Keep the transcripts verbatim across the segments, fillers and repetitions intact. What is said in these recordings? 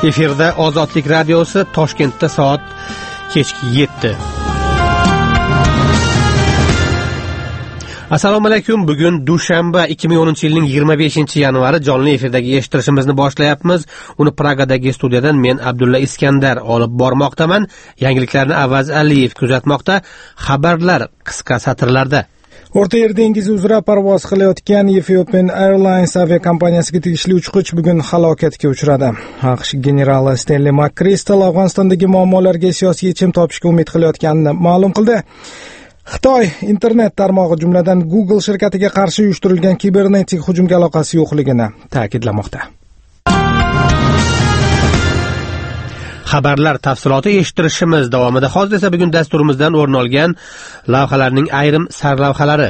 Efirda Ozodlik radiosi, Toshkentda soat kechki yetti. Assalomu alaykum. Bugun dushanba, ikki ming o'ninchi yilning yigirma beshinchi yanvari, jonli efirdagi eshittirishimizni boshlayapmiz. Uni Pragadagi studiyadan men Abdulla Iskandar olib bormoqdaman. Yangiliklarni Avaz Aliyev kuzatmoqda. Xabarlar qisqa satrlarda. O'rta Yer dengizi uzra parvoz qilayotgan Ethiopian Airlines aviakompaniyasiga tegishli uchqich bugun halokatga uchradi. AQSh generali Stanley McChrystal Afg'onistondagi muammolarga siyosiy yechim topishga umid qilayotganini ma'lum qildi. Xitoy internet tarmog'i, jumladan Google shirkatiga qarshi uyushtirilgan kibernetik hujumga aloqasi yo'qligini ta'kidlamoqda. Xabarlar tafsiloti eshittirishimiz davomida. Hozir esa bugun dasturimizdan o'rin olgan lavhalarning ayrim sarlavhalari.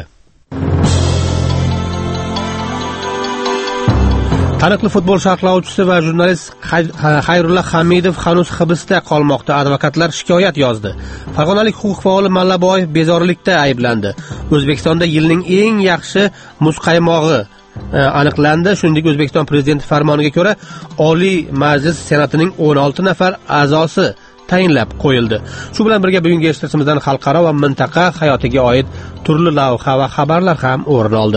Taniqli futbol sharhlovchisi va jurnalist Xayrulla Hamidov hanuz hibsda qolmoqda. Advokatlar shikoyat yozdi. Farg'onalik huquq faoli Mallaboyev bezorilikda ayblandi. O'zbekistonda yilning eng yaxshi muzqaymog'i aniqlandi. Shuningdek, O'zbekiston prezidenti farmoniga ko'ra Oliy Majlis Senatining o'n olti nafar a'zosi tayinlab qo'yildi. Shu bilan birga bugungi eshittirishimizdan xalqaro va mintaqa hayotiga oid turli lavha va xabarlar ham o'rin oldi.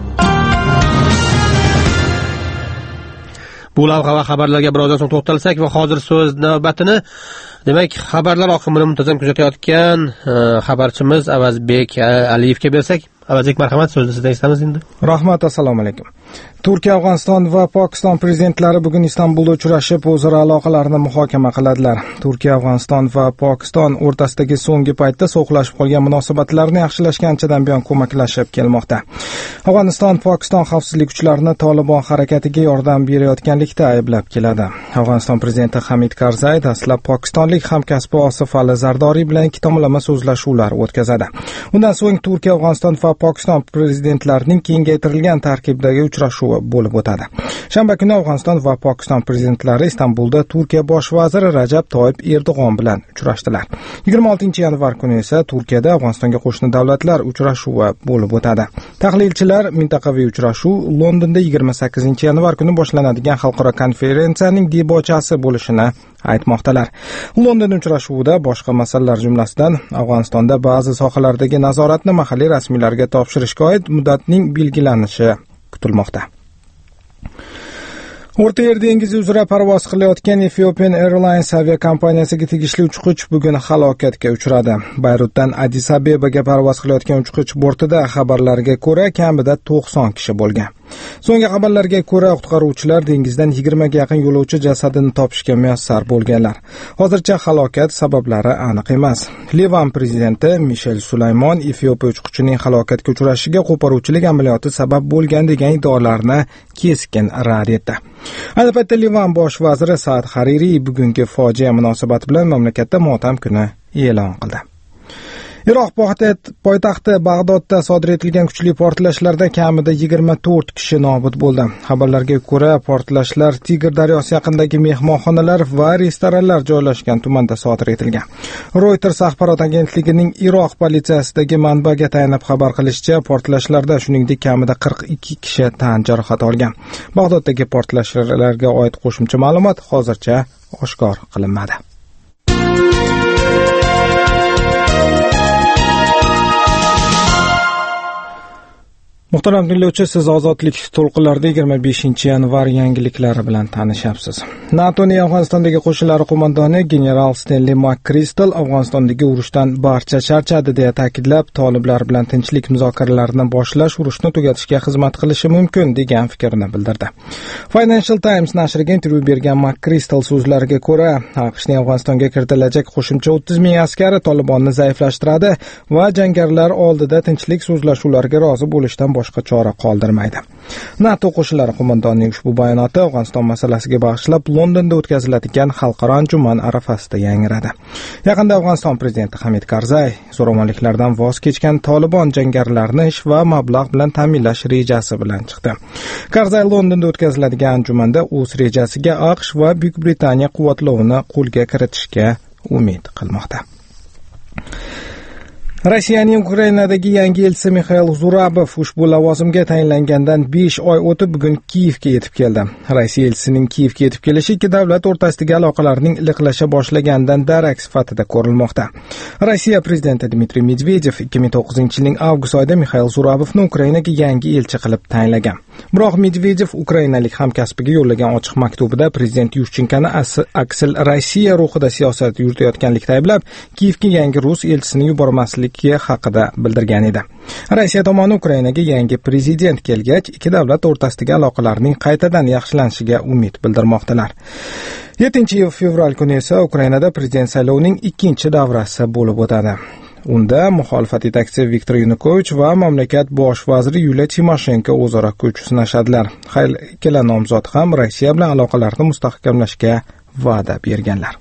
Bu lavha va xabarlarga birozdan so'ng to'xtalsak va hozir so'z navbatini, demak, xabarlar oqimini muntazam kuzatayotgan xabarchimiz Avazbek Aliyevga bersak. Avazbek, marhamat, so'zni sizdan eshitamiz endi. Rahmat, assalomu alaykum. Turkiya, Afg'oniston va Pokiston prezidentlari bugun Istanbulda uchrashib, o'zaro aloqalarni muhokama qiladilar. Turkiya, Afg'oniston va Pokiston o'rtasidagi so'nggi paytda so'qlashib qolgan munosabatlarni yaxshilashga anchadan buyon ko'maklashib kelmoqda. Afg'oniston Pokiston xavfsizlik kuchlarini Tolibon harakatiga yordam berayotganlikda ayblab keladi. Afg'oniston prezidenti Hamid Karzay dastlab pokistonlik hamkasbi Osif Ali Zardoriy bilan ikki tomonlama so'zlashuvlar o'tkazadi. Undan so'ng Turkiya, Afg'oniston va Pokiston prezidentlarining kengaytirilgan tarkibdagi uchrashuvi bo'lib o'tadi. Shanba kuni Afg'oniston va Pokiston prezidentlari Istanbulda Turkiya bosh vaziri Rajab Toyyib Erdo'g'on bilan uchrashdilar. yigirma oltinchi yanvar kuni esa Turkiyada Afg'onistonga qo'shni davlatlar uchrashuvi bo'lib o'tadi. Tahlilchilar mintaqaviy uchrashuv Londonda yigirma sakkizinchi yanvar kuni boshlanadigan xalqaro konferensiyaning debochasi bo'lishini aytmoqdalar. London uchrashuvida boshqa masalalar jumlasidan Afg'onistonda ba'zi sohalardagi nazoratni mahalliy rasmiylarga topshirishga oid muddatning belgilanishi kutilmoqda. O'rta Yer dengizi uzra parvoz qilayotgan Ethiopian Airlines aviakompaniyasiga tegishli uchqich bugun halokatga uchradi. Bayrutdan Addis Abebaga parvoz qilayotgan uchqich bortida xabarlarga ko'ra kamida to'qson kishi bo'lgan. So'nggi xabarlarga ko'ra qutqaruvchilar dengizdan yigirmaga yaqin yo'lovchi jasadini topishga muvaffaq bo'lganlar. Hozircha halokat sabablari aniq emas. Livan prezidenti Mishel Sulaymon Efiopiya uchqichining halokatga uchrashiga qo'poruvchilik amaliyoti sabab bo'lgan degan iddaolarni keskin rad etdi. Ayni paytda Livan bosh vaziri Saad Hariri bugungi fojia munosabati bilan mamlakatda motam kuni e'lon qildi. Iroq poytaxti Bag'dodda sodir etilgan kuchli portlashlarda kamida yigirma to'rt kishi nobud bo'ldi. Xabarlarga ko'ra, portlashlar Tigr daryosi yaqinidagi mehmonxonalar va restoranlar joylashgan tumanda sodir etilgan. Reuters axborot agentligining Iroq politsiyasidagi manbaga tayanib xabar qilishicha, portlashlarda shuningdek kamida qirq ikki kishi tan jarohati olgan. Bag'doddagi portlashlarga oid qo'shimcha ma'lumot hozircha oshkor qilinmadi. Muhtaram dinlovchi, siz Ozodlik to'lqinlarida yigirma beshinchi yanvar yangiliklari bilan tanishyapsiz. NATOning Afg'onistondagi qo'shinlari qo'mondoni general Stanley McChrystal Afg'onistondagi urushdan barcha charchadi deya ta'kidlab, toliblar bilan tinchlik muzokaralarini boshlash urushni tugatishga xizmat qilishi mumkin degan fikrni bildirdi. Financial Times nashriga intervyu bergan McChrystal so'zlariga ko'ra, AQShning Afg'onistonga kiritilajak qo'shimcha o'ttiz ming askari Tolibonni zaiflashtiradi va jangarilar oldida tinchlik so'zlashuvlariga rozi bo'lishdan boshqa chora qoldirmaydi. NATO qo'shinlari qo'mondonining ushbu bayonoti Afg'oniston masalasiga bag'ishlab Londonda o'tkaziladigan xalqaro anjuman arafasida yangradi. Yaqinda Afg'oniston prezidenti Hamid Karzay zo'ravonliklardan voz kechgan Tolibon jangarilarini ish va mablag' bilan ta'minlash rejasi bilan chiqdi. Karzay Londonda o'tkaziladigan anjumanda o'z rejasiga AQSh va Buyuk Britaniya quvvatlovini qo'lga kiritishga umid qilmoqda. Rossiyaning Ukrainadagi yangi elchisi Mixail Zurabov ushbu lavozimga tayinlangandan besh oy o'tib bugun Kiyevga yetib keldi. Rossiya elchisining Kiyevga yetib kelishi ikki davlat o'rtasidagi aloqalarning iliqlasha boshlaganidan darak sifatida ko'rilmoqda. Rossiya prezidenti Dmitriy Medvedev ikki ming to'qqizinchi yilning avgust oyida Mixail Zurabovni Ukrainaga yangi elchi qilib tayinlagan. Biroq Medvedev ukrainalik hamkasbiga yo'llagan ochiq maktubida prezident Yushchenkoni aksil Rossiya ruhida siyosat yuritayotganlikda ayblab, Kiyevga yangi rus elchisini yubormaslik haqida bildirgan edi. Rossiya tomoni Ukrainaga yangi prezident kelgach, ikki davlat o'rtasidagi aloqalarning qaytadan yaxshilanishiga umid bildirmoqdalar. yettinchi fevral kuni esa Ukrainada prezident saylovining ikkinchi davrasi bo'lib o'tadi. Unda muxolifat yetakchisi Viktor Yanukovich va mamlakat bosh vaziri Yuliya Timoshenko o'zaro kuch sinashadilar. Har ikkala nomzod ham Rossiya bilan aloqalarni mustahkamlashga va'da berganlar.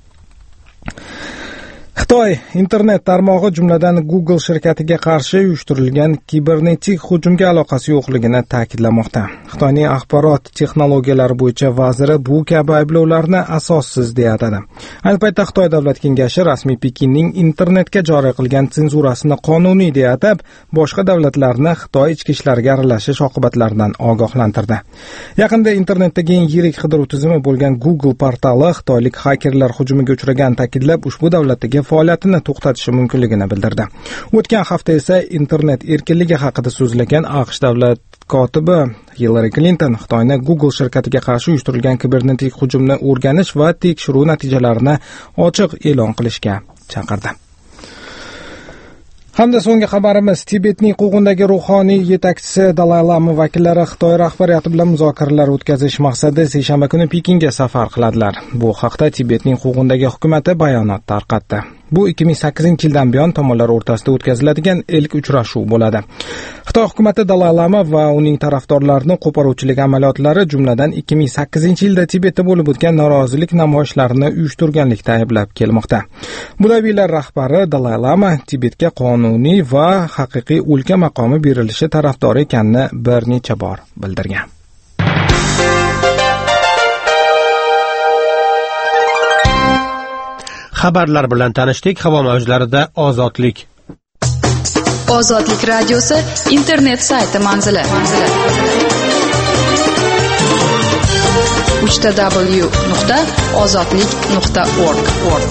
Xitoy internet tarmog'i jumladan Google shirkatiga qarshi uyushtirilgan kibernetik hujumga aloqasi yo'qligini ta'kidlamoqda. Xitoyning axborot texnologiyalari bo'yicha vaziri bu kabi ayblovlarni asossiz deya atadi. Ayni paytda Xitoy davlat kengashi rasmiy Pekinning internetga joriy qilgan senzurasini qonuniy deya atab, boshqa davlatlarni Xitoy ichki ishlariga aralashish oqibatlaridan ogohlantirdi. Yaqinda internetdagi eng yirik qidiruv tizimi bo'lgan Google portali xitoylik hakerlar hujumiga uchragan ta'kidlab, ushbu davlatdagi faoliyatini to'xtatishi mumkinligini bildirdi. O'tgan hafta esa internet erkinligi haqida so'zlagan AQSh davlat kotibi Hillary Clinton Xitoyni Google shirkatiga qarshi uyushtirilgan kibernetik hujumni o'rganish va tekshiruv natijalarini ochiq e'lon qilishga chaqirdi. Hamda so'nggi xabarimiz, Tibetning Qug'undagi ruhoniy yetakchisi Dalay Lama vakillari Xitoy rahbariyati bilan muzokaralar o'tkazish maqsadida seshanba kuni Pekinga safar qiladilar. Bu haqda Tibetning Qug'undagi hukumatı bayonot tarqatdi. Bu ikki ming sakkizinchi yildan buyon tomonlar o'rtasida o'tkaziladigan ilk uchrashuv bo'ladi. Xitoy hukumatı Dalay Lama va uning tarafdorlarini qo'poruvchilik amaliyotlari, jumladan ikki ming sakkizinchi yilda Tibetda bo'lib o'tgan norozilik namoyishlarini uyushtirganlikda ayblab kelmoqda. Budaviylar rahbari Dalay Lama Tibetga qonuniy va haqiqiy o'lka maqomi berilishi tarafdori ekanini bir necha bor bildirgan. Xabarlar bilan tanishdik. Havo mavjlarida ozodlik. Ozodlik radiosi internet sayti manzili. uch w nuqta ozodlik nuqta org.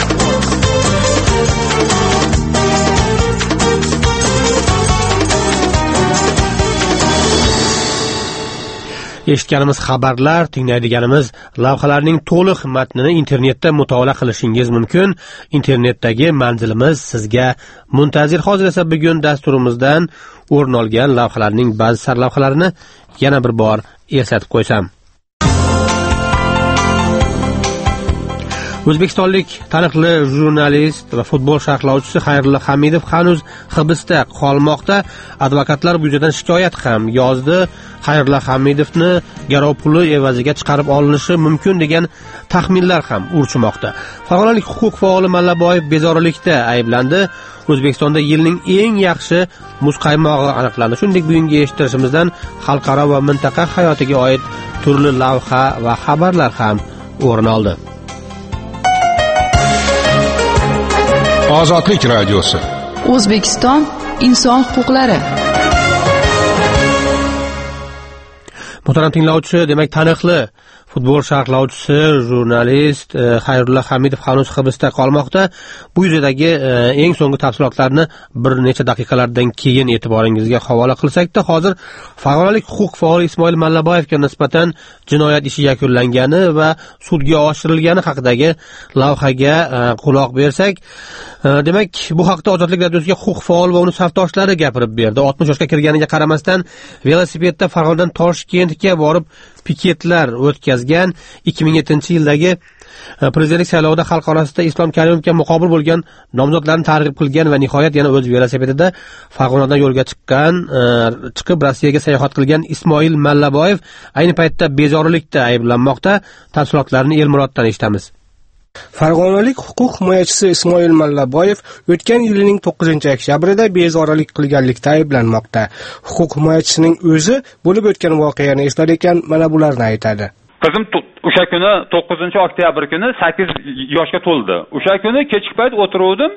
Eshitganimiz xabarlar, tinglaydiganimiz lavhalarning to'liq matnini internetda mutolaa qilishingiz mumkin. Internetdagi manzilimiz sizga muntazir. Hozir esa bugun dasturimizdan o'rin olgan lavhalarning ba'zi sarlavhalarini yana bir bor eslatib qo'ysam. O'zbekistonlik taniqli jurnalist va futbol sharhlovchisi Xayrullo Hamidov hanuz hibsda qolmoqda. Advokatlar bu yuzasidan shikoyat ham yozdi. Xayrullo Hamidovni garov puli evaziga chiqarib olinishi mumkin degan taxminlar ham urchimoqda. Farg'onalik huquq faoli Mallaboyev bezorilikda ayblandi. O'zbekistonda yilning eng yaxshi muzqaymog'i aniqlandi. Shuningdek, bugungi eshittirishimizdan xalqaro va mintaqa hayotiga oid turli lavha va xabarlar ham o'rin oldi. Ozodlik radiosi. O'zbekiston inson huquqlari. Muhtaram tinglovchi, demak taniqli futbol sharhlovchisi, jurnalist Xayrullo Hamidov hanuz hibsda qolmoqda. Bu yuzadagi eng so'nggi tafsilotlarni bir necha daqiqalardan keyin e'tiboringizga havola qilsak-da, hozir farg'onalik huquq faoli Ismoil Mallaboyevga nisbatan jinoyat ishi yakunlangani va sudga oshirilgani haqidagi lavhaga quloq bersak, demak, bu haqda Ozodlik radiosiga huquq faol va uning safdoshlari gapirib berdi. oltmish yoshga kirganiga qaramasdan velosipedda Farg'onadan Toshkentga borib piketlar o'tkazgan. ikki ming yettinchi yildagi prezidentlik saylovida xalq orasida Islom Karimovga muqobil bo'lgan nomzodlarni targ'ib qilgan va nihoyat yana o'z velosipedida Farg'onadan yo'lga chiqqan, chiqib Rossiyaga sayohat qilgan Ismoil Mallaboyev ayni paytda bezorilikda ayblanmoqda. Tafsilotlarni Elmuroddan eshitamiz. Farg'onalik huquq himoyachisi Ismoil Mallaboyev o'tgan yilning to'qqizinchi oktyabrida bezorilik qilganlikda ayblanmoqda. Huquq himoyachisining o'zi bo'lib o'tgan voqeani eslar ekan, mana bularni aytadi. Qizim o'sha kuni to'qqizinchi oktyabr kuni sakkiz yoshga to'ldi. O'sha kuni kechki payt o'tiruvdim,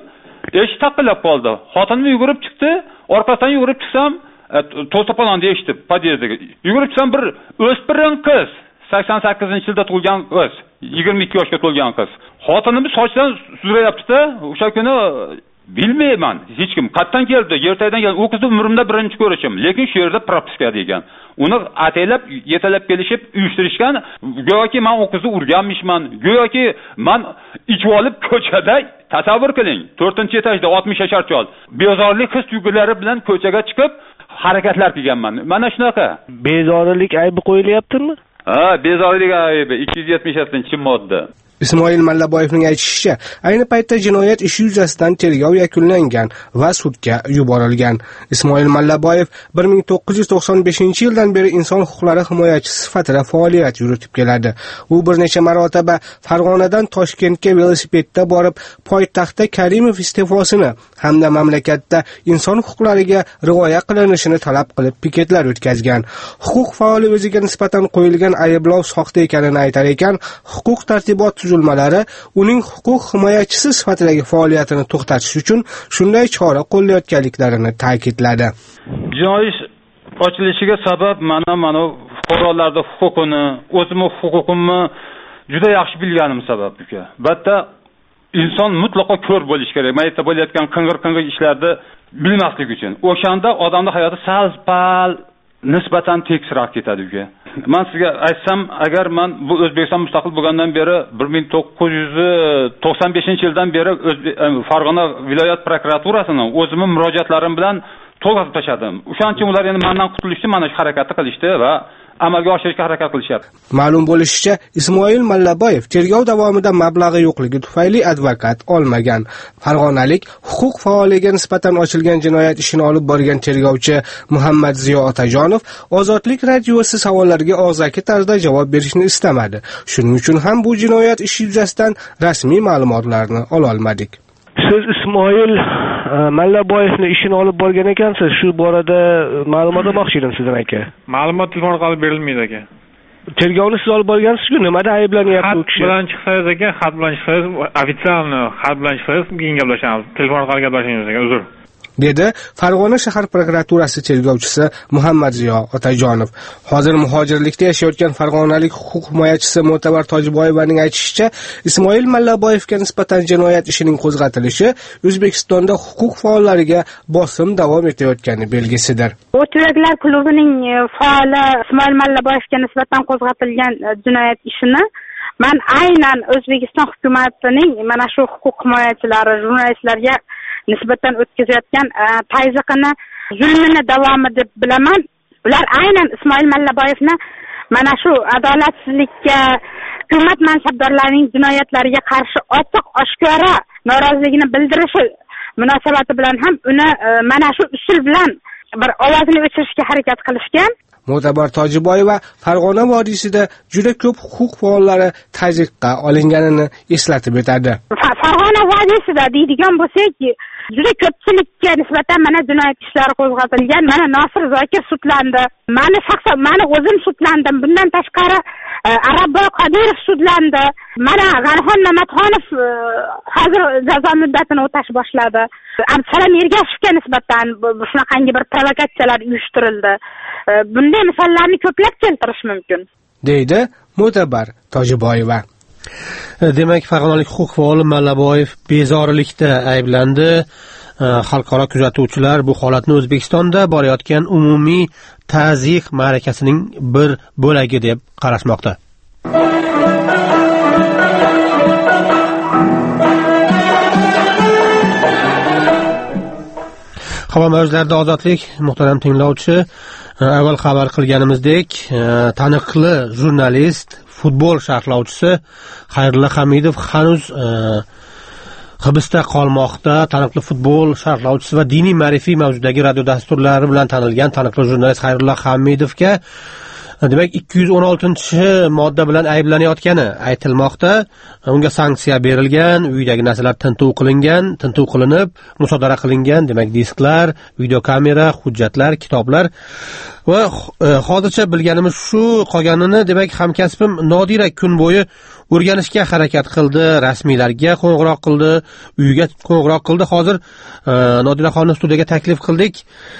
eshik taqillab qoldi. Xotinim yugurib chiqdi, orqasidan yugurib chiqsam, to'sapolon deyishdi podyezdga. Yugurib chiqsam bir o'spirin qiz, sakson sakkizinchi yilda tug'ilgan qiz, yigirma ikki yoshga to'lgan qiz. Xotinimni sochidan sudrayapti-da, o'sha kuni bilmayman, hech kim qayerdan keldi, yertaydan keldi. U qizni umrimda birinchi ko'rishim, lekin shu yerda propiska degan. Uni ataylab, yetalab kelishib, uyushtirishgan, go'yoki men u qizni urganmishman, go'yoki men ichib olib ko'chada, tasavvur qiling, to'rtinchi etajda oltmish yashar chol, bezorlik his tuyg'ulari bilan ko'chaga chiqib harakatlar qilganman. Mana shunaqa. Bezorilik aybi qo'yilyaptimi? Ha, bezorilik aybi ikki yuz yetmish yettinchi modda. Ismoil Mallaboyevning aytishicha, ayni paytda jinoyat ishi yuzasidan tergov yakunlangan va sudga yuborilgan. Ismoil Mallaboyev bir ming to'qqiz yuz to'qson beshinchi yildan beri inson huquqlari himoyachisi sifatida faoliyat yuritib keladi. U bir necha marotaba Farg'onadan Toshkentga velosipedda borib, poytaxtda Karimov iste'fosini hamda mamlakatda inson huquqlariga rioya qilinishini talab qilib piketlar o'tkazgan. Huquq faoli o'ziga nisbatan qo'yilgan ayblov soxta ekanini aytar ekan, huquq tartibot tuzilmalari uning huquq himoyachisi sifatidagi faoliyatini to'xtatish uchun shunday chora qo'llayotganliklarini ta'kidladi. Jinoiy ish ochilishiga sabab mana mana fuqarolarning huquqini, o'zimning huquqimni juda yaxshi bilganim sabab uka. Albatta inson mutlaqo ko'r bo'lish kerak. Mayda bo'layotgan qing'ir-qing'ir ishlarni bilmaslik uchun. O'shanda odamning hayoti sal-pal nisbatan tekisroq ketadi uka. Men sizga aytsam, agar men bu O'zbekiston mustaqil bo'lgandan beri bir ming to'qqiz yuz to'qson beshinchi yildan beri Farg'ona viloyat prokuraturasining o'zimning murojaatlarim bilan to'g'ri tashadim. O'shancha ular endi mendan qutulishdi, mana shu harakatni qilishdi va amalga oshirishga harakat qilishyapti. Ma'lum bo'lishicha, Ismoil Mallaboyev tergov davomida mablag'i yo'qligi tufayli advokat olmagan. Farg'onalik huquq faoliga nisbatan ochilgan jinoyat ishini olib borgan tergovchi Muhammad Ziyo Otajonov Ozodlik radiosi savollariga og'zaki tarzda javob berishni istamadi. Shuning uchun ham bu jinoyat ishi yuzasidan rasmiy ma'lumotlarni ola olmadik. Siz Ismoil Mallaboyevni ishini olib borgan ekansiz. Shu borada ma'lumot olmoqchi edim sizdan aka. Ma'lumot telefon orqali berilmaydi aka. Tergovni siz olib borgansiz-ku, nimada ayblanyapti u kishi? Xat bilan chiqsangiz aka, xat bilan chiqsangiz, ofitsialni xat bilan chiqsangiz, keyin gaplashamiz. Telefon orqali gaplashingiz aka, uzr. dedi Farg'ona shahar prokuraturasi tergovchisi Muhammad Ziyo Otajonov. Hozir muhojirlikda yashayotgan farg'onalik huquq himoyachisi Mo'tabar Tojiboyevaning aytishicha, Ismoil Mallaboyevga nisbatan jinoyat ishining qo'zg'atilishi O'zbekistonda huquq faollariga bosim davom etayotgani belgisidir. O'traklar klubining faoli Ismoil Mallaboyevga nisbatan qo'zg'atilgan jinoyat ishini men aynan O'zbekiston hukumatining mana shu huquq himoyachilari, jurnalistlarga nisbatan o'tkazayotgan tayziqini, zulmini davomi deb bilaman. Ular aynan Ismoil Mallaboyevni mana shu adolatsizlikka, hukumat mansabdorlarining jinoyatlariga qarshi ochiq oshkora noroziligini bildirishi munosabati bilan ham uni mana shu usul bilan bir ovozini o'chirishga harakat qilishgan. Mo'tabar Tojiboyeva Farg'ona vodiysida juda ko'p huquq faollari tazyiqqa olinganini eslatib o'tadi. Farg'ona vodiysida deydigan bo'lsak, juda ko'pchilikka nisbatan mana jinoyat ishlari qo'zg'atilgan. Mana Nosir Zokir sudlandi. Meni shaxsan meni o'zim sudlandim. Bundan tashqari Arabboy Qodirov sudlandi. Mana G'anixon Mamatxonov hozir jazo muddatini o'tash boshladi. Abdusalam Ergashevga nisbatan shunaqangi bir provokatsiyalar uyushtirildi. Bunday misollarni ko'plab keltirish mumkin, deydi Mo'tabar Tojiboyeva. Demak, farg'onalik huquq faoli Mallaboyev bezorilikda ayblandi. Xalqaro kuzatuvchilar bu holatni O'zbekistonda borayotgan umumiy ta'ziq ma'rakasining bir bo'lagi deb qarashmoqda. Havo mavjlarida ozodlik, muhtaram tinglovchi, avval xabar qilganimizdek, taniqli jurnalist, futbol sharhlovchisi Xayrullo Hamidov hanuz hibsda qolmoqda. Taniqli futbol sharhlovchisi va diniy ma'rifiy mavzudagi radio dasturlari bilan tanilgan taniqli jurnalist Xayrullo Hamidovga demak ikki yuz o'n oltinchi modda bilan ayblanayotgani aytilmoqda. Unga sanksiya berilgan, uydagi narsalar tintuv qilingan, tintuv qilinib, musodara qilingan, demak disklar, videokamera, hujjatlar, kitoblar va hozircha bilganimiz shu. Qolganini demak hamkasbim Nodira kun bo'yi o'rganishga harakat qildi, rasmiylarga qo'ng'iroq qildi, uyiga qo'ng'iroq qildi. Hozir Nodira xonni studiyaga taklif qildik.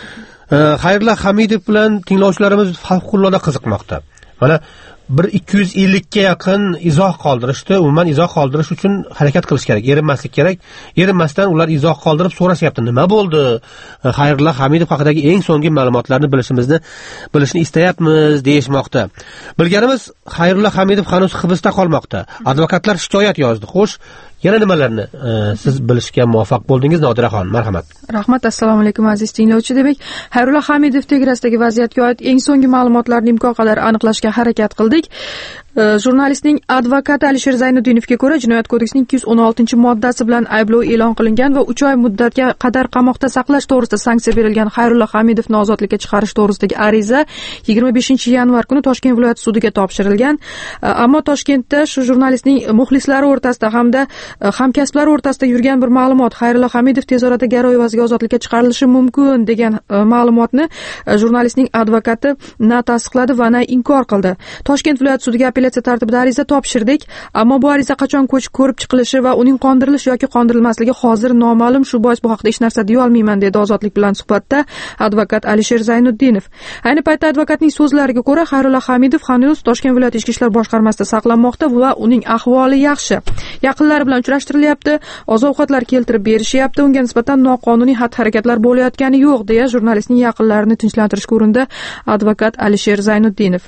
Xayrullo Hamidov bilan tinglovchilarimiz favqulodda qiziqmoqda. Mana bir ikki yuz ellikka yaqin izoh qoldirishdi. Umuman izoh qoldirish uchun harakat qilish kerak, erinmaslik kerak. Erinmasdan ular izoh qoldirib so'rashyapti, nima bo'ldi? Xayrullo Hamidov haqidagi eng so'nggi ma'lumotlarni bilishimizni, bilishni istayapmiz deyishmoqda. Bilganimiz Xayrullo Hamidov hanuz hibsda qolmoqda. Advokatlar shikoyat yozdi. Xo'sh, yana nimalarni e, siz bilishga muvaffaq bo'ldingiz Nodiraxon? Marhamat. Rahmat, assalomu alaykum aziz tinglovchi. Demak, Xayrullo Hamidov tegarasidagi vaziyatga oid eng so'nggi ma'lumotlarni imkon qadar aniqlashga harakat qildik. Jurnalistning advokati Alisher Zaynuddinovga ko'ra, Jinoyat kodeksining ikki yuz o'n oltinchi moddasi bilan ayblov e'lon qilingan va uch oy muddatga qadar qamoqda saqlash to'g'risida sanksiya berilgan Xayrullo Hamidovni ozodlikka chiqarish to'g'risidagi ariza yigirma beshinchi yanvar kuni Toshkent viloyat sudiga topshirilgan. Ammo Toshkentda shu jurnalistning muxlislari o'rtasida hamda hamkasblari o'rtasida yurgan bir ma'lumot, Xayrullo Hamidov tez orada garov evaziga ozodlikka chiqarilishi mumkin degan ma'lumotni jurnalistning advokati na tasdiqladi va na inkor qildi. Toshkent viloyat sudiga apellyatsiya tartibida ariza topshirdik, ammo bu ariza qachon ko'rib chiqilishi va uning qondirilishi yoki qondirilmasligi hozir noma'lum. Shu bois bu haqda hech narsa deya olmayman, dedi Ozodlik bilan suhbatda advokat Alisher Zaynuddinov. Ayni paytda advokatning so'zlariga ko'ra, Xayrullo Hamidov hanuz Toshkent viloyat ichki ishlar boshqarmasida saqlanmoqda va uning ahvoli yaxshi. Yaqinlari bilan uchrashtirilyapti, oziq-ovqatlar keltirib berishyapti, unga nisbatan noqonuniy xatti-harakatlar bo'layotgani yo'q, deya jurnalistning yaqinlarini tinchlantirish o'rinda advokat Alisher Zaynuddinov.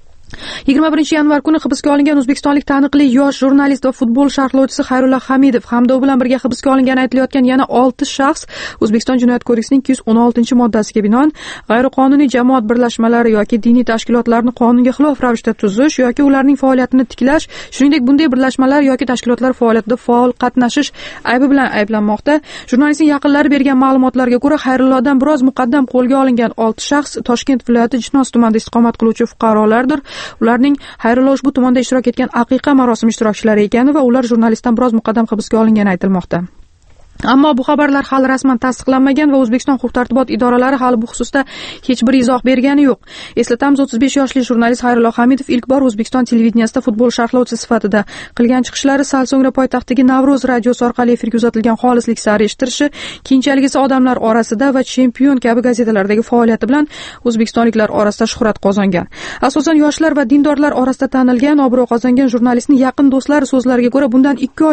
yigirma birinchi yanvar kuni hibsga olingan o'zbekistonlik taniqli yosh jurnalist va futbol sharhlovchisi Xayrullo Hamidov hamda u bilan birga hibsga olingani aytilayotgan yana olti shaxs O'zbekiston Jinoyat kodeksining ikki yuz o'n oltinchi moddasiga binoan g'ayriqonuniy jamoat birlashmalari yoki diniy tashkilotlarni qonunga xilof ravishda tuzish yoki ularning faoliyatini tiklash, shuningdek bunday birlashmalar yoki tashkilotlar faoliyatida faol qatnashish aybi bilan ayblanmoqda. Jurnalistning yaqinlari bergan ma'lumotlarga ko'ra, Xayrullodan biroz muqaddam qo'lga olingan olti shaxs Toshkent viloyati Jinoz tumanida istiqomat qiluvchi fuqarolardir. Ularning Xayrullo ushbu tumanda ishtirok etgan aqiqa marosimi ishtirokchilari ekani va ular jurnalistdan biroz muqaddam hibsga olingani aytilmoqda. Ammo bu xabarlar hali rasman tasdiqlanmagan va O'zbekiston huquq-tartibot idoralari hali bu xususda hech bir izoh bergani yo'q. Eslatamiz, o'ttiz besh yoshli jurnalist Xayrullo Hamidov ilk bor O'zbekiston televideniyasida futbol sharhlovchisi sifatida qilgan chiqishlari sal so'ngra poytaxtdagi Navro'z radiosi orqali efirga uzatilgan Xolislik sari eshittirishi, keyinchalik esa Odamlar orasida va Chempion kabi gazetalardagi faoliyati bilan o'zbekistonliklar orasida shuhrat qozongan. Asosan yoshlar va dindorlar orasida tanilgan, obro' qozongan jurnalistning yaqin do'stlari so'zlariga ko'ra, bundan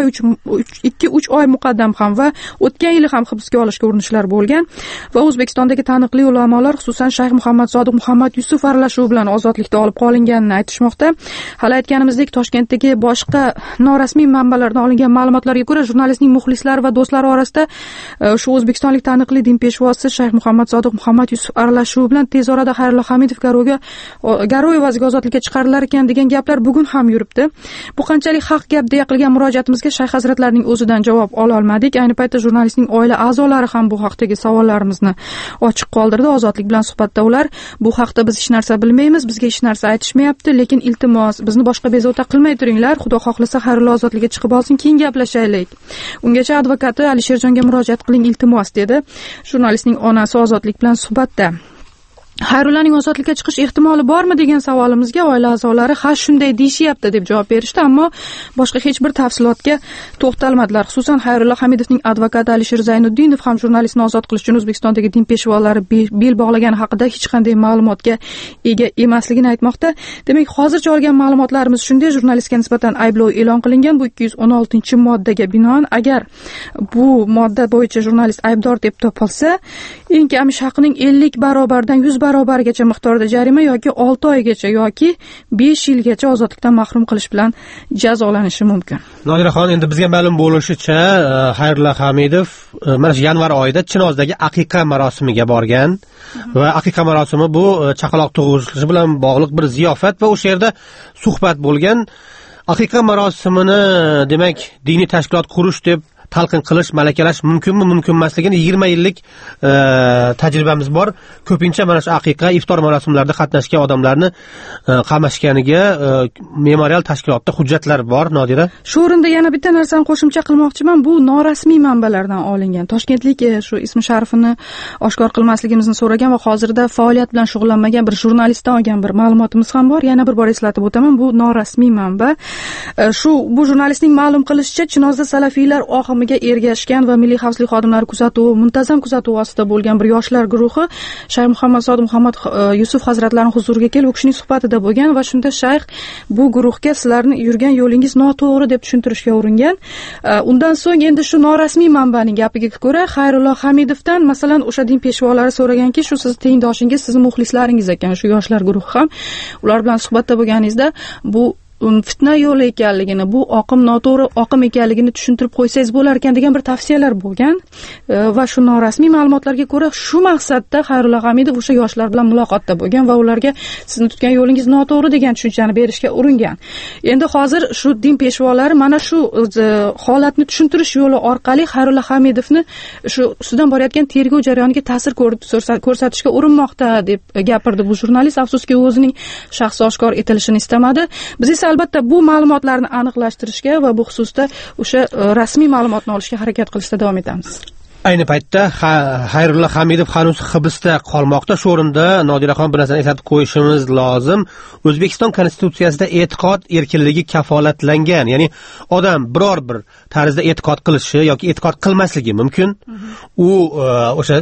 ikki uch oy muqaddam ham va o'tgan yili ham hibsga olishga urinishlar bo'lgan va O'zbekistondagi taniqli ulamolar, xususan Shayx Muhammad Sodiq Muhammad Yusuf aralashuvi bilan ozodlikda olib qolinganini aytishmoqda. Hali aytganimizdek, Toshkentdagi boshqa norasmiy manbalardan olingan ma'lumotlarga ko'ra, jurnalistning muxlislari va do'stlari orasida shu o'zbekistonlik taniqli din peshvosi Shayx Muhammad Sodiq Muhammad Yusuf aralashuvi bilan tez orada Xayrullo Hamidov garovga garov evaziga ozodlikka chiqarilar ekan degan gaplar bugun ham yuribdi. Bu qanchalik haq gap deya qilgan murojaatimizga Shayx hazratlarining o'zidan javob ola olmadik. Ayni paytda jurnalistning oila a'zolari ham bu haqdagi savollarimizni ochiq qoldirdi. Ozodlik bilan suhbatda ular, bu haqda biz hech narsa bilmaymiz, bizga hech narsa aytishmayapti, lekin iltimos bizni boshqa bezovta qilmay turinglar, Xudo xohlasa Xayrullo ozodlikka chiqib olsin, keyin gaplashaylik. Ungacha advokati Alisherjonga murojaat qiling iltimos, dedi jurnalistning onasi Ozodlik bilan suhbatda. Xayrulloning ozodlikka chiqish ehtimoli bormi degan savolimizga oila a'zolari ha shunday deyishyapti deb javob berishdi, ammo boshqa hech bir tafsilotga to'xtalmadilar. Xususan Xayrullo Hamidovning advokati Alisher Zaynuddinov ham jurnalistni ozod qilish uchun O'zbekistondagi din peshvolari bel bog'lagani haqida hech qanday ma'lumotga ega emasligini aytmoqda. Demak, hozircha olgan ma'lumotlarimiz shunday: jurnalistga nisbatan ayblov e'lon qilingan. Bu ikki yuz o'n oltinchi moddaga binoan agar bu modda bo'yicha jurnalist aybdor deb topilsa, eng kam ish haqining ellik barobardan yuz barobargacha miqdorda jarima yoki olti oygacha yoki besh yilgacha ozodlikdan mahrum qilish bilan jazolanishi mumkin. Nodiraxon, endi bizga ma'lum bo'lishicha, Xayrullo Hamidov mana shu yanvar oyida Chinozdagi aqiqa marosimiga borgan va aqiqa marosimi bu chaqaloq tug'ilishi bilan bog'liq bir ziyofat va o'sha yerda suhbat bo'lgan. Aqiqa marosimini, demak, diniy tashkilot qurish deb talqin qilish, malakalash mumkinmi, mumkin emasligini yigirma yillik e, tajribamiz bor. Ko'pincha mana shu aqiqa, iftor marosimlarida qatnashgan odamlarni e, qamashganiga e, memorial tashkilotda hujjatlar bor, Nodira. Shu o'rinda yana bitta narsani qo'shimcha qilmoqchiman. Bu norasmiy manbalardan olingan. Toshkentlik shu ismi sharifini oshkor qilmasligimizni so'ragan va hozirda faoliyat bilan shug'ullanmagan bir jurnalistdan olgan bir ma'lumotimiz ham bor. Yana bir bor eslatib o'taman, bu norasmiy manba. Shu bu jurnalistning ma'lum qilishicha, Chinozda salafiylar oqimiga ergashgan va milliy xavfsizlik xodimlari kuzatuvi, muntazam kuzatuv ostida bo'lgan bir yoshlar guruhi Shayx Muhammad Sodiq Muhammad Yusuf hazratlarining huzuriga kelib, u kishining suhbatida bo'lgan va shunda shayx bu guruhga sizlarning yurgan yo'lingiz noto'g'ri deb tushuntirishga uringan. Undan so'ng endi shu norasmiy manbaning gapiga ko'ra Xayrulloh Hamidovdan masalan o'sha din peshvolari so'raganki, shu siz tengdoshingiz, sizni muxlislaringiz ekan, shu yoshlar guruhi ham. Ular bilan suhbatda bo'lganingizda bu fitna yo'li ekanligini, bu oqim noto'g'ri oqim ekanligini tushuntirib qo'ysangiz bo'lar ekan degan bir tavsiyalar bo'lgan va shu norasmiy ma'lumotlarga ko'ra shu maqsadda Xayrulloh Hamidov o'sha yoshlar bilan muloqotda bo'lgan va ularga sizni tutgan yo'lingiz noto'g'ri degan tushunchani berishga uringan. Endi hozir shu din peshvolari mana shu holatni tushuntirish yo'li orqali Xayrulloh Hamidovni shu ustidan borayotgan tergov jarayoniga ta'sir ko'rsatishga urinmoqda deb gapirdi bu jurnalist. Afsuski, o'zining shaxsi oshkor etilishini istamadi. Biz esa albatta bu ma'lumotlarni aniqlashtirishga va bu xususda o'sha rasmiy ma'lumotni olishga harakat qilishda davom etamiz. Ayni paytda Xayrulloh Hamidov hanuz hibsda qolmoqda. Shu o'rinda Nodiraxon bir narsani eslatib qo'yishimiz lozim. O'zbekiston Konstitutsiyasida e'tiqod erkinligi kafolatlangan. Ya'ni odam biror bir tarzda e'tiqod qilishi yoki e'tiqod qilmasligi mumkin. U o'sha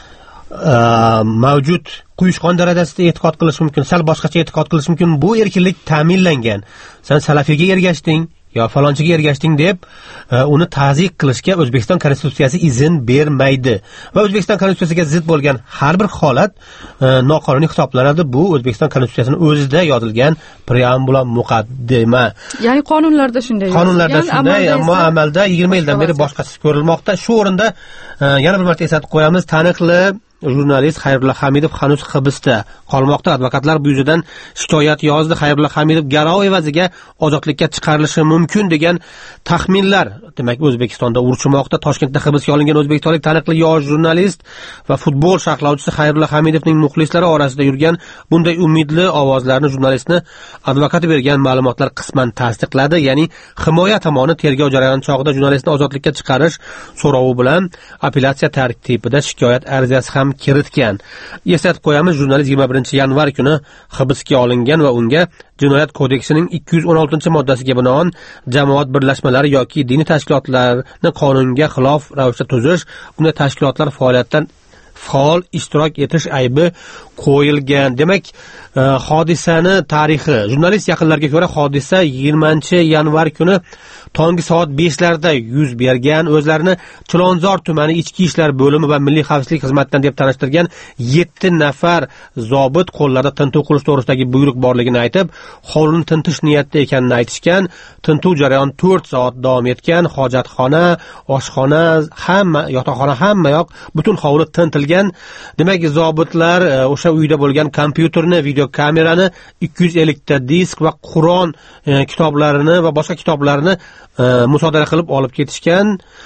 mavjud quyushqon darajasida e'tiqod qilish mumkin, sal boshqacha e'tiqod qilish mumkin. Bu erkinlik ta'minlangan. Sen salafiyga ergashding yo falonchiga ergashding deb uni ta'ziq qilishga O'zbekiston Konstitutsiyasi izn bermaydi va O'zbekiston Konstitutsiyasiga zid bo'lgan har bir holat noqonuniy hisoblanadi. Bu O'zbekiston Konstitutsiyasining o'zida yozilgan preambula, muqaddima. Ya'ni qonunlarda shunday. Qonunlarda shunday, ammo amalda yigirma yildan beri boshqasi ko'rilmoqda. Shu o'rinda yana bir marta eslatib qo'yamiz, taniqli jurnalist Xayrulloh Hamidov hanuz hibsda qolmoqda. Advokatlar bu yuzidan shikoyat yozdi. Xayrulloh Hamidov garov evaziga ozodlikka chiqarilishi mumkin degan taxminlar demak O'zbekistonda urchimoqda. Toshkentda hibsga olingan o'zbekistonlik taniqli yosh jurnalist va futbol sharhlovchisi Xayrulloh Hamidovning muxlislari orasida yurgan bunday umidli ovozlarni jurnalistni advokati bergan ma'lumotlar qisman tasdiqladi. Ya'ni himoya tomoni tergov jarayoni chog'ida jurnalistni ozodlikka chiqarish so'rovi bilan apellyatsiya tartibida shikoyat arizasi ham kiritgan. Eslatib qo'yamiz, jurnalist yigirma birinchi yanvar kuni hibsga olingan va unga Jinoyat kodeksining ikki yuz o'n oltinchi moddasiga binoan jamoat birlashmalari yoki diniy tashkilotlarni qonunga xilof ravishda tuzish, bunday tashkilotlar faoliyatidan faol ishtirok etish aybi qo'yilgan. Demak, e, hodisani tarixi. Jurnalist yaqinlarga ko'ra hodisa yigirmanchi yanvar kuni tongi soat beshlarda yuz bergan. O'zlarini Chilonzor tumani ichki ishlar bo'limi va milliy xavfsizlik xizmatidan deb tanishtirgan yetti nafar zobit qo'llarida tintuv qilish to'g'risidagi buyruq borligini aytib, hovlini tintish niyatida ekanini aytishgan. Tintuv jarayoni to'rt soat davom etgan. Hojatxona, oshxona, hamma yotoqxona, hamma yoq butun hovli tintilgan. Demak, zobitlar o'sha uyda bo'lgan kompyuterni, video kamerani, ikki yuz ellik ta disk va Qur'on e, kitoblarini va boshqa kitoblarni e, musodara qilib olib ketishgan.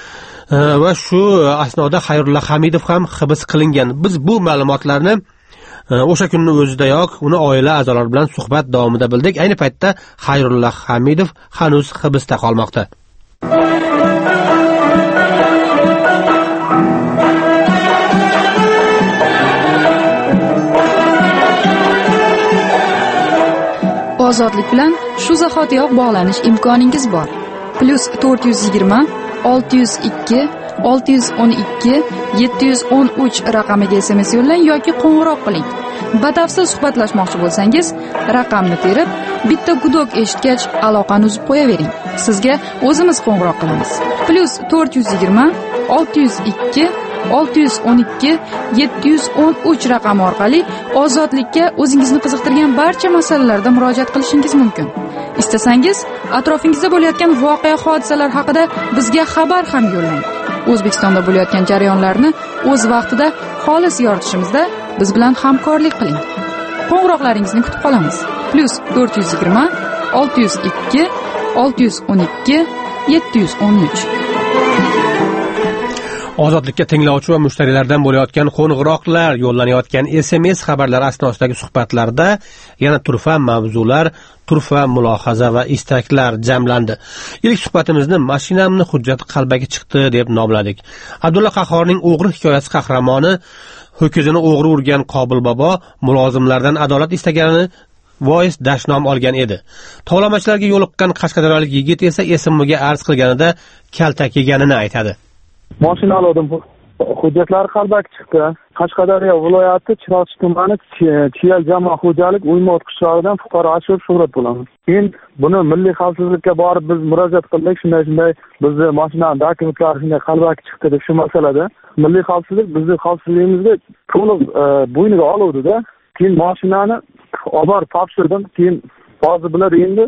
E, va shu asnoda Xayrulloh Hamidov ham hibs qilingan. Biz bu ma'lumotlarni e, o'sha kunning o'zidayoq uni oila a'zolari bilan suhbat davomida bildik. Ayni paytda Xayrulloh Hamidov hanuz hibsda qolmoqda. Ozodlik bilan shu zahotiyoq bog'lanish imkoningiz bor. Plus to'rt yuz yigirma olti yuz ikki olti yuz o'n ikki yetti yuz o'n uch raqamiga S M S yo'llang yoki qo'ng'iroq qiling. Batafsil suhbatlashmoqchi bo'lsangiz, raqamni terib, bitta gudok eshitgach aloqani uzib qo'yavering. Sizga o'zimiz qo'ng'iroq qilamiz. Plus to'rt yuz yigirma olti yuz ikki olti yuz o'n ikki yetti yuz o'n uch raqami orqali ozodlikka o'zingizni qiziqtirgan barcha masalalarda murojaat qilishingiz mumkin. Istasangiz, atrofingizda bo'layotgan voqea hodisalar haqida bizga xabar ham yo'llang. O'zbekistonda bo'layotgan jarayonlarni o'z vaqtida xolis yoritishimizda biz bilan hamkorlik qiling. Qo'ng'iroqlaringizni kutib qolamiz. Plus to'rt yuz yigirma olti yuz ikki olti yuz o'n ikki yetti yuz o'n uch. ozodlikka tinglovchi va mushtariylardan bo'layotgan qo'ng'iroqlar, yo'llanayotgan S M S xabarlar asnosidagi suhbatlarda yana turfa mavzular, turfa mulohaza va istaklar jamlandi. Ilk suhbatimizni mashinamni hujjati qalbaki chiqdi deb nomladik. Abdulla Qahhorning o'g'ri hikoyasi qahramoni ho'kizini o'g'ri urgan Qobil bobo mulozimlardan adolat istaganini voiz dashnom olgan edi. Tovlamachilarga yo'liqqan qashqadaryolik yigit esa S M ga arz qilganida kaltak yeganini aytadi. Mashina oldim. Hujjatlar qalbaki chiqdi. Qashqadaryo viloyati Chiroqchi tumani Chiyal jamoat xo'jalik Uyma qishlog'idan fuqaro Ashur Shuhrat bo'lamiz. Keyin buni milliy xavfsizlikka borib biz murojaat qildik. Shunday shunday bizni mashinaning dokumentlari shunday qalbaki chiqdi deb shu masalada milliy xavfsizlik bizning xavfsizligimizga to'liq bo'yniga oluvdi-da. Keyin mashinani olib borib topshirdim. Keyin hozir bular endi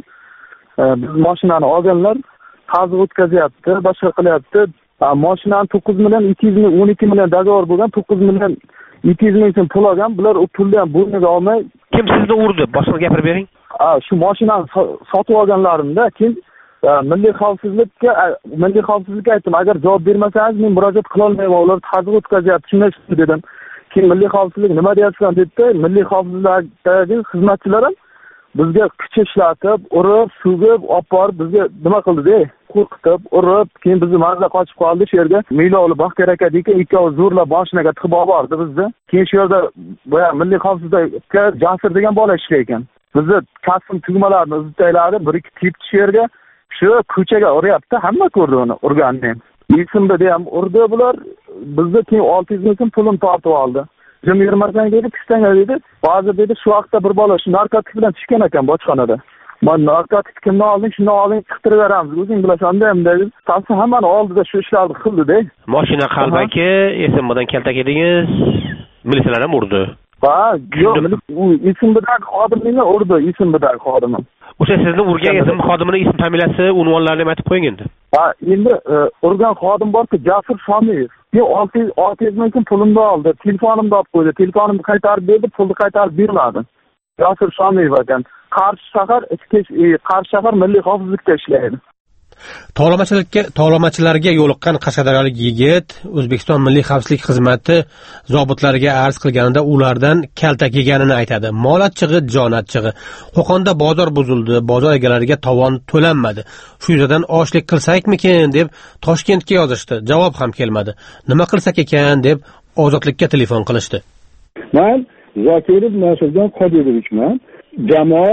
biz mashinani olganlar qaziq o'tkazyapti, boshqa qilyapti. Mashinani to'qqiz million ikki yuz ming o'n ikki million dogovor bo'lgan, to'qqiz million ikki yuz ming so'm pul olgan. Bular u pulni ham bo'yniga olmay, kim sizni urdi? Boshqa gapirib bering. Ha, shu mashinani sotib olganlarimda keyin milliy xavfsizlikka milliy xavfsizlikka aytdim, agar javob bermasangiz men murojaat qila olmayman, ular qaziq o'tkazyapti, shunday dedim. Keyin milliy xavfsizlik nima deyapsan debdi. Milliy xavfsizlikdagi xizmatchilar ham bizga kuch ishlatib, urib, sug'ib, olib borib bizga nima qildi-da? Qo'rqitib, urib, keyin bizni mazza qochib qoldi. Shu yerga Meylovli Baxtiyor aka degan ikkovi zo'rlab boshinaga tiqib olib bordi bizni. Keyin shu yerda boya milliy xavfsizlikka Jasur degan bola ishlar ekan. Bizni kasm tugmalarini uzitaylari bir ikki tip shu yerga shu ko'chaga uryapti. Hamma ko'rdi uni urganini. Esimda ham urdi bular. Bizni keyin olti yuz ming so'm pulim tortib oldi. Jim yurmasang dedi, pishtanga dedi. Hozir dedi shu vaqtda bir bola shu narkotik bilan tushgan ekan bojxonada. Men narkotik kimni olding, shuni olding, chiqtirib beramiz. O'zing bilasan ham dedi. Tansi hammani oldida shu ishlarni qildi-da. Mashina qalbaki, esimdan kaltak edingiz. Militsiyalar ham urdi. Ha, yo'q, u esimdagi xodimni urdi, esimdagi xodimim. O'sha sizni urgan esim xodimining ism, familiyasi, unvonlarini aytib qo'ying endi. Ha, endi urgan xodim borki, Jasur Shomiyev. olti yuz ming so'm pulimni oldi, telefonimni olib qo'ydi, telefonimni qaytarib berdi, pulni qaytarib bermadi. Jasur Shomiyev ekan. Qarshi shahar ichki Qarshi shahar milliy xavfsizlikda ishlaydi. Tovlamachilikka tovlamachilarga yo'liqqan qashqadaryolik yigit O'zbekiston Milliy xavfsizlik xizmati zobitlariga arz qilganida ulardan kaltak yeganini aytadi. Mol achchig'i, jon achchig'i. Qo'qonda bozor buzildi, bozor egalariga tovon to'lanmadi. Shu yuzdan ochlik qilsakmikin deb Toshkentga yozishdi. Javob ham kelmadi. Nima qilsak ekan deb Ozodlikka telefon qilishdi. Men Zokirov Nasirjon Qodirovичman. Jamoa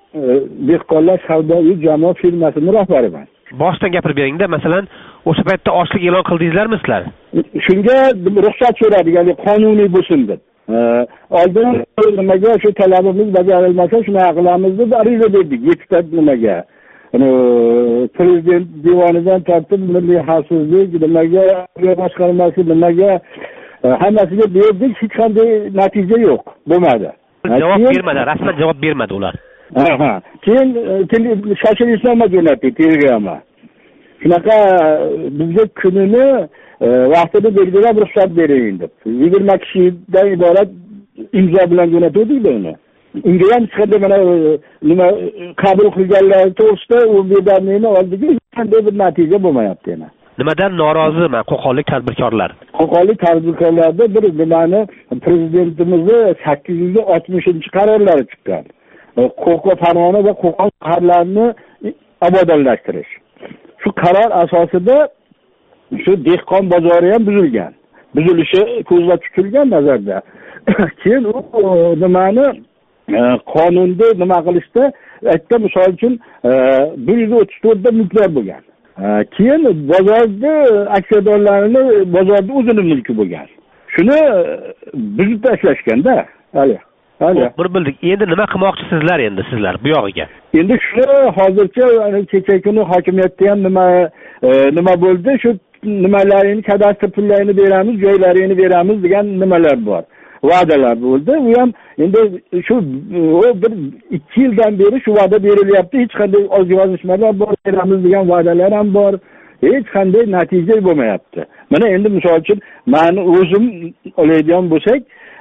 dehqonlar savdo-uy jamoat firmasining rahbariman. Boshdan gapirib beringda, masalan, o'sha paytda ochlik e'lon qildingizlarmi sizlar? Shunga ruxsat so'radik, ya'ni qonuniy bo'lsin deb. Oldin nimaga shu talabimiz bajarilmasa, shuni qilamiz deb ariza berdik, yettita nimaga. Ana prezident devonidan tortib milliy xavfsizlik nimaga, boshqarmasi nimaga hammasiga berdik, hech qanday natija yo'q, bo'lmadi. Javob bermadi, rasman javob bermadi ular. Aha. Keyin shoshilishlarga jo'natdik telegramma. Shunaqa bizga kunini vaqtida belgilab ruxsat bering deb. yigirma kishidan iborat imzo bilan jo'natdik uni. Unga ham chiqadi mana nima qabul qilganlar to'g'risida u bedarmeni oldiga qanday bir natija bo'lmayapti yana. Nimadan noroziman qo'qonlik tadbirkorlar? Qo'qonlik tadbirkorlarda bir nimani prezidentimizni sakkiz yuz oltmishinchi qarorlari chiqqan. Qo'qon Farg'ona va Qo'qon shaharlarini obodonlashtirish. Shu qaror asosida shu dehqon bozori ham buzilgan. Buzilishi ko'zda tutilgan nazarda. Keyin u nimani qonunda nima qilishda aytdi, misol uchun bir yuz o'ttiz to'rt ta mulklar bo'lgan. Keyin bozorda aksiyadorlarini bozorda o'zining mulki bo'lgan. Shuni buzib tashlashganda, hali Hali. Bir bildik. Endi nima qilmoqchisizlar endi sizlar bu yog'iga? Endi shu hozircha kecha kuni hokimiyatda ham nima nima bo'ldi, shu nimalarini kadastr pullarini beramiz, joylarini beramiz degan nimalar bor. Va'dalar bo'ldi. U ham endi shu o bir ikki yildan beri shu va'da berilyapti. Hech qanday yozishmalar bor, beramiz degan va'dalar ham bor. Hech qanday natija bo'lmayapti. Mana endi misol uchun men o'zim olaydigan bo'lsak,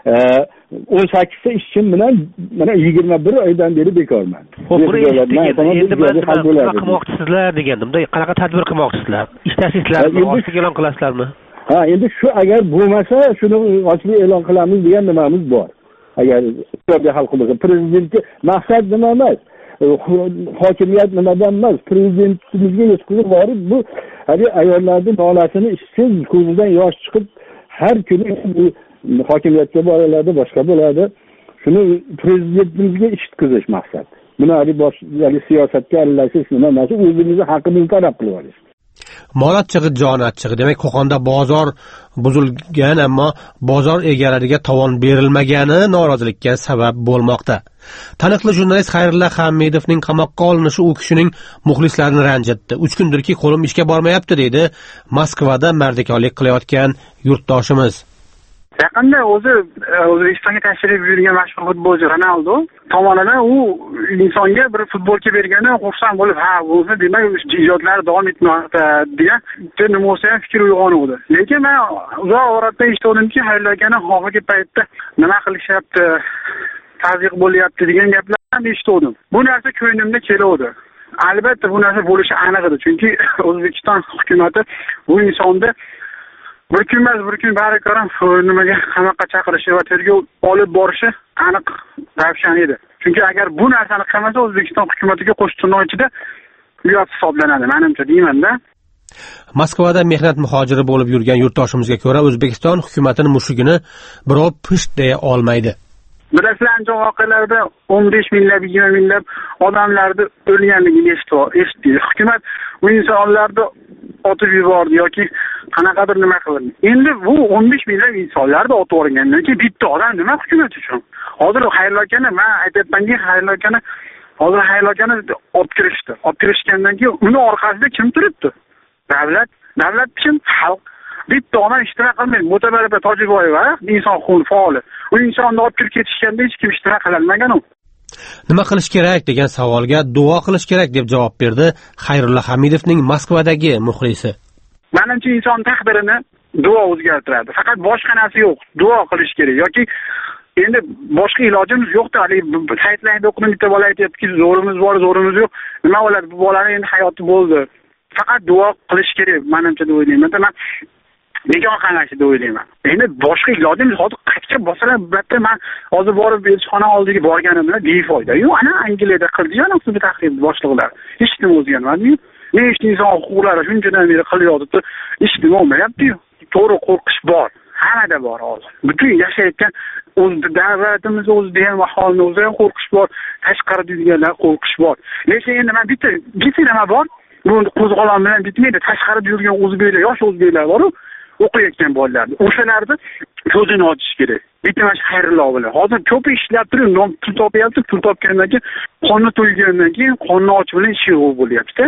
o'n sakkizta ishchim bilan mana yigirma bir oydan beri bekorman. Xo'p, endi nima qilmoqchisizlar degandimda, qanaqa tadbir qilmoqchisizlar? Ishtasizlarmi, ochlik e'lon qilasizlarmi? Ha, endi shu agar bo'lmasa, shuni ochlik e'lon qilamiz degan nimamiz bor. Agar iqtisodiy xalqimizga prezidentga maqsad nima emas, hokimiyat nimadan emas, prezidentimizga yetkazib borib bu hali ayollarning nolasini ishsiz ko'zidan yosh chiqib har kuni bu hokimiyatga boradi, boshqa bo'ladi. Shuni prezidentimizga ishitkizish maqsad. Buni hali bosh siyosatga aralashish nima emas, o'zimizni haqimizni talab qilib olish. Mol achchig'i jon achchig'i. Demak, Qo'qonda bozor buzilgan, ammo bozor egalariga tovon berilmagani norozilikka sabab bo'lmoqda. Taniqli jurnalist Xayrullo Hamidovning qamoqqa olinishi u kishining muxlislarini ranjitdi. uch kundirki qo'lim ishga bormayapti deydi Moskvada mardikorlik qilayotgan yurtdoshimiz. Yaqinda o'zi O'zbekistonga tashrif buyurgan mashhur futbolchi Ronaldo tomonidan u insonga bir futbolka bergani xursand bo'lib, ha, o'zi demak ijodlari davom etmoqda degan nima bo'lsa ham fikr uyg'onuvdi. Lekin men uzoq oratda eshitdimki, Xayrullo akani hozirgi paytda nima qilishyapti, tazyiq bo'lyapti degan gaplarni eshitdim. Bu narsa ko'nglimga keladi. Albatta bu narsa bo'lishi aniq edi, chunki O'zbekiston hukumatı bu insonni bir kun emas, bir kun bari ko'ram nimaga qamoqqa chaqirishi va tergov olib borishi aniq ravshan edi. Chunki agar bu narsani qilmasa, O'zbekiston hukumatiga qo'sh tirnoq ichida uyat hisoblanadi, menimcha deyman-da. Moskvada mehnat muhojiri bo'lib yurgan yurtdoshimizga ko'ra, O'zbekiston hukumatining mushugini birov pisht deya olmaydi. Bilasizlar, ancha voqealarda o'n besh minglab, yigirma minglab odamlarni o'lganligini eshitdi. Hukumat bu insonlarni otib yubordi yoki qanaqadir nima qildi. Endi bu o'n besh minglab insonlarni otib yuborgandan keyin bitta odam nima hukumat uchun? Hozir Xayrullo akani, men aytayapmanki, Xayrullo akani hozir Xayrullo akani olib kirishdi. Olib kirishgandan keyin uni orqasida kim turibdi? Davlat. Davlat kim? Xalq. Bitta odam ishtirok qilmaydi. Mo'tabarba Tojiboyeva inson huquq faoli. U insonni olib kirib ketishganda hech kim ishtirok qilolmagan u. Nima qilish kerak degan savolga duo qilish kerak deb javob berdi Xayrullo Hamidovning Moskvadagi muxlisi. Menimcha inson taqdirini duo o'zgartiradi. Faqat boshqa narsa yo'q. Duo qilish kerak yoki endi boshqa ilojimiz yo'q-da. Saytlarda o'qidim, bitta bola aytayapti, zo'rimiz bor, zo'rimiz yo'q. Nima bo'ladi? Bu bolaning endi hayoti bo'ldi. Faqat duo qilish kerak, menimcha deb o'ylayman. Men Nega qanaqasi deb o'ylayman. Endi boshqa ilojimiz hozir qayerga bosalar, bitta men hozir borib elchixona oldiga borganim bilan befoyda. Yo'q, ana Angliyada qildi-yu, ana sud tahdid boshliqlar. Hech nima o'zgarmadi-yu. Ne ish inson huquqlari shunchadan beri qilyapti, hech nima bo'lmayapti-yu. To'g'ri qo'rqish bor. Hammada bor hozir. Butun yashayotgan o'z davlatimiz o'zida ham aholini o'zida ham qo'rqish bor, tashqarida yurganlar qo'rqish bor. Lekin endi men bitta bitta nima bor? Bu qo'zg'olon bilan bitmaydi. Tashqarida yurgan o'zbeklar, yosh o'zbeklar bor-ku. O'qiyotgan bolalarni, o'shalarni ko'zini ochish kerak. Bitta mana Xayrullo bilan. Hozir ko'p ishlab turib, pul topyapti, pul topgandan keyin, qonni to'ygandan keyin qonni och bilan shig'u bo'lyapti.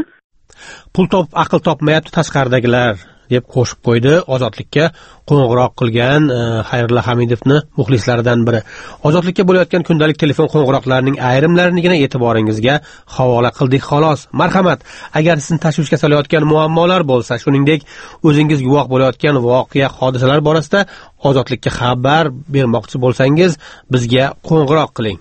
Pul top, aql topmayapti tashqaridagilar deb qo'shib qo'ydi Ozodlikka qo'ng'iroq qilgan Xayrullo Hamidovni muxlislaridan biri. Ozodlikka bo'layotgan kundalik telefon qo'ng'iroqlarining ayrimlarini e'tiboringizga havola qildik xolos. Marhamat, agar sizni tashvishga solayotgan muammolar bo'lsa, shuningdek o'zingiz guvoh bo'layotgan voqea, hodisalar borasida Ozodlikka xabar bermoqchi bo'lsangiz, bizga qo'ng'iroq qiling.